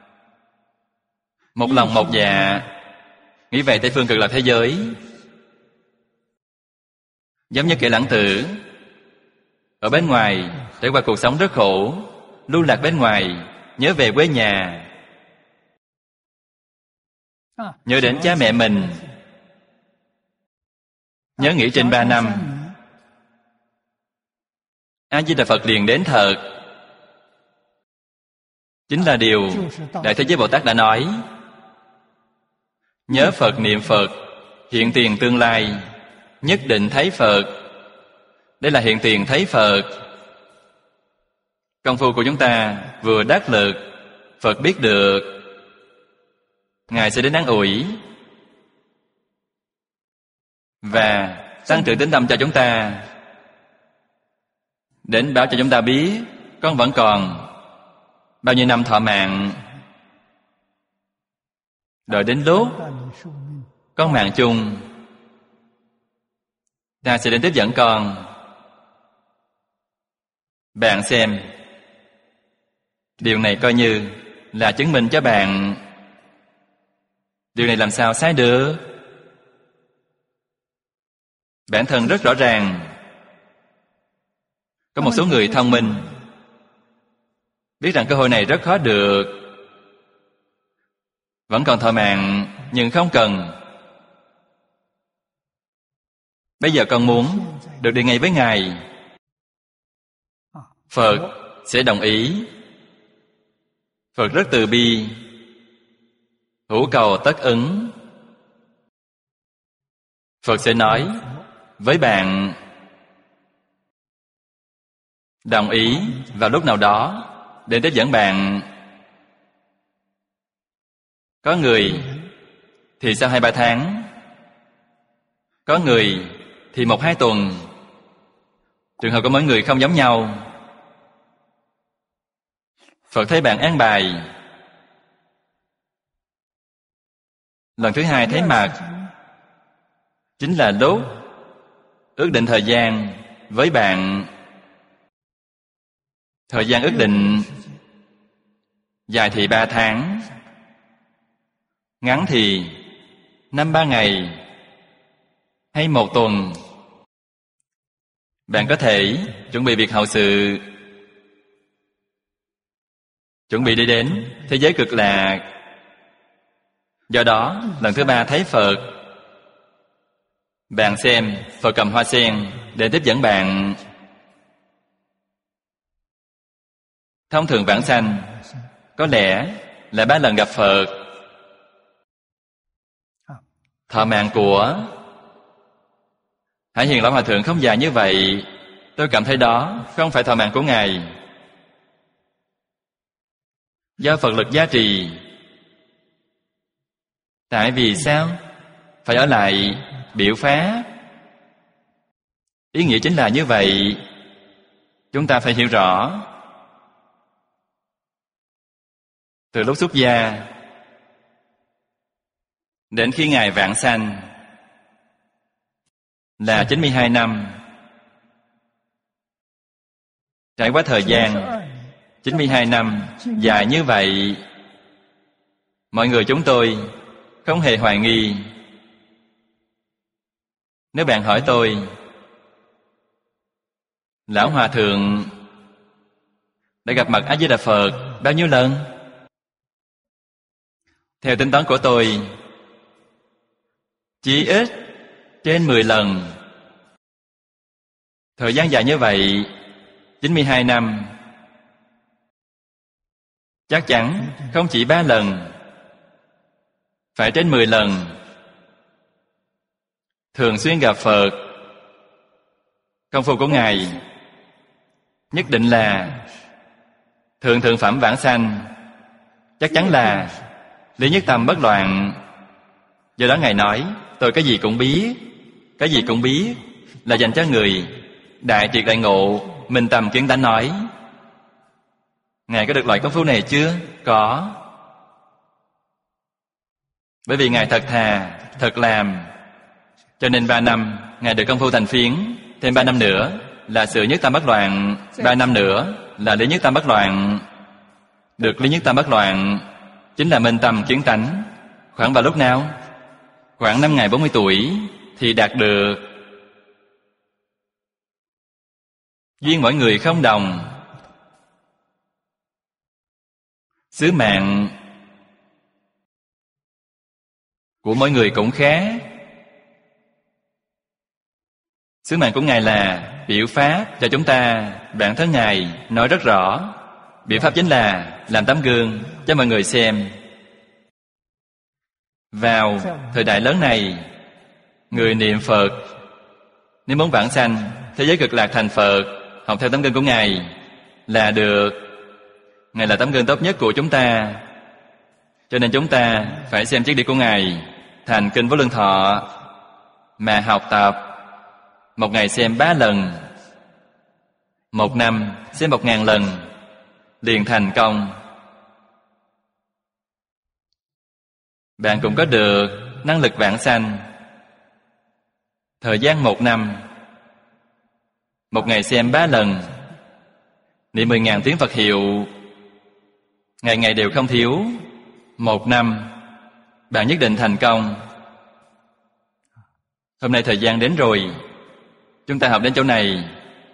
một lòng một dạ, nghĩ về Tây Phương Cực Lạc thế giới. Giống như kẻ lãng tử, ở bên ngoài trải qua cuộc sống rất khổ, lưu lạc bên ngoài, nhớ về quê nhà, nhớ đến cha mẹ mình, nhớ nghĩ trên 3 năm, A Di Đà Phật liền đến thật. Chính là điều Đại Thế Giới Bồ Tát đã nói, nhớ Phật niệm Phật, hiện tiền tương lai, nhất định thấy Phật. Đây là hiện tiền thấy Phật. Công phu của chúng ta vừa đắc lực, Phật biết được, Ngài sẽ đến an ủi và tăng trưởng tín tâm cho chúng ta, đến báo cho chúng ta biết con vẫn còn bao nhiêu năm thọ mạng. Đợi đến lúc con mạng chung, ta sẽ đến tiếp dẫn con. Bạn xem, điều này coi như là chứng minh cho bạn. Điều này làm sao sai được? Bản thân rất rõ ràng. Có một số người thông minh biết rằng cơ hội này rất khó được, vẫn còn thọ mạng nhưng không cần. Bây giờ con muốn được đi ngay với Ngài, Phật sẽ đồng ý. Phật rất từ bi, hữu cầu tất ứng. Phật sẽ nói với bạn, đồng ý vào lúc nào đó để tiếp dẫn bạn. Có người thì sau 2-3 tháng, có người thì 1-2 tuần. Trường hợp của mỗi người không giống nhau. Phật thấy bạn an bài, lần thứ 2 thấy mặt, chính là lúc ước định thời gian với bạn Thời gian ước định dài thì 3 tháng, ngắn thì 5-3 ngày hay 1 tuần. Bạn có thể chuẩn bị việc hậu sự, chuẩn bị đi đến thế giới cực lạc. Do đó, lần thứ 3 thấy Phật, bạn xem Phật cầm hoa sen để tiếp dẫn bạn. Thông thường vãng sanh có lẽ là 3 lần gặp Phật. Thọ mạng của Hải Hiền Lão Hòa Thượng không dài như vậy. Tôi cảm thấy đó không phải thọ mạng của Ngài. Do Phật lực gia trì. Tại vì sao phải ở lại biểu pháp? Ý nghĩa chính là như vậy. Chúng ta phải hiểu rõ. Từ lúc xuất gia đến khi Ngài vãng sanh là 92 năm. Trải qua thời gian 92 năm dài như vậy, mọi người chúng tôi không hề hoài nghi. Nếu bạn hỏi tôi, Lão Hòa Thượng đã gặp mặt A Di Đà Phật bao nhiêu lần? Theo tính toán của tôi, chỉ ít trên 10 lần. Thời gian dài như vậy, 92 năm, chắc chắn không chỉ 3 lần, phải trên 10 lần. Thường xuyên gặp Phật. Công phu của Ngài nhất định là thượng thượng phẩm vãng sanh, chắc chắn là lý nhất tâm bất loạn. Do đó Ngài nói, tôi cái gì cũng biết. Cái gì cũng biết là dành cho người đại triệt đại ngộ, minh tâm kiến tánh nói. Ngài có được loại công phu này chưa? Có. Bởi vì Ngài thật thà, thật làm, cho nên 3 năm Ngài được công phu thành phiến. Thêm 3 năm nữa là sự nhất tâm bất loạn. 3 năm nữa là lý nhất tâm bất loạn. Được lý nhất tâm bất loạn chính là minh tâm kiến tánh. Khoảng vào lúc nào? Khoảng năm Ngài 40 tuổi thì đạt được. Duyên mỗi người không đồng, sứ mạng của mỗi người cũng khác. Sứ mạng của Ngài là biểu pháp cho chúng ta. Bản thân Ngài nói rất rõ. Biểu pháp chính là làm tấm gương cho mọi người xem. Vào thời đại lớn này, người niệm Phật nếu muốn vãng sanh thế giới cực lạc thành Phật, học theo tấm gương của Ngài là được. Ngài là tấm gương tốt nhất của chúng ta. Cho nên chúng ta phải xem chiếc đĩa của Ngài, thành Kinh Vô Lượng Thọ mà học tập. Một ngày xem 3 lần, 1 năm xem 1000 lần, liền thành công. Bạn cũng có được năng lực vãng sanh. Thời gian 1 năm, 1 ngày xem 3 lần, niệm 10.000 tiếng Phật hiệu, ngày ngày đều không thiếu. 1 năm, bạn nhất định thành công. Hôm nay thời gian đến rồi, chúng ta học đến chỗ này.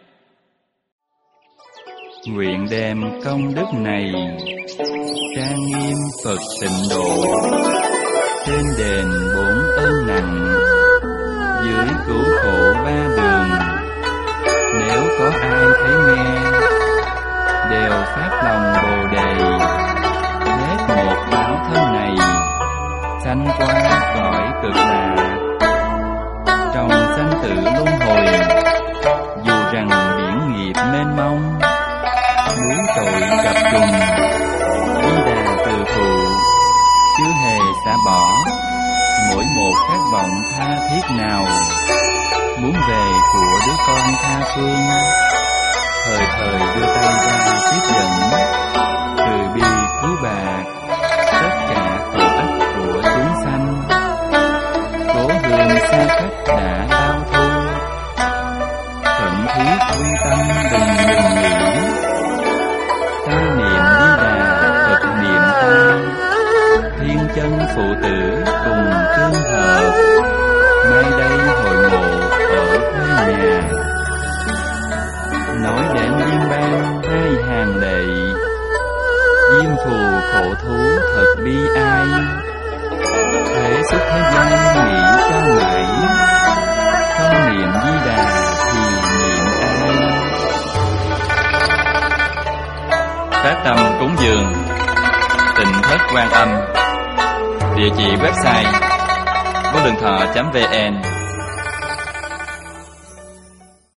Nguyện đem công đức này trang nghiêm Phật tịnh độ, trên đền 4 ơn nặng, dưới cứu khổ 3 đường. Nếu có ai thấy nghe, đều phát lòng Bồ Đề, hết một báo thân này, sanh qua cõi cực lạc. Trong sanh tử luân hồi, dù rằng biển nghiệp mênh mông, núi tội gặp trùng, Di Đà từ thụ, chưa hề xả bỏ. Mỗi một khát vọng tha thiết nào, muốn về của đứa con tha phương, thời thời đưa tay ra tiếp dẫn, từ bi cứu bạc tất cả tội ách của chúng sanh. Cố hương xa cách đã bao thu, thuận thiết quy tâm đừng ngừng nghỉ, Di Đà thì niệm ai. Phát tâm cúng dường Tịnh Thất Quan Âm. Địa chỉ website vônlượngthọ.vn.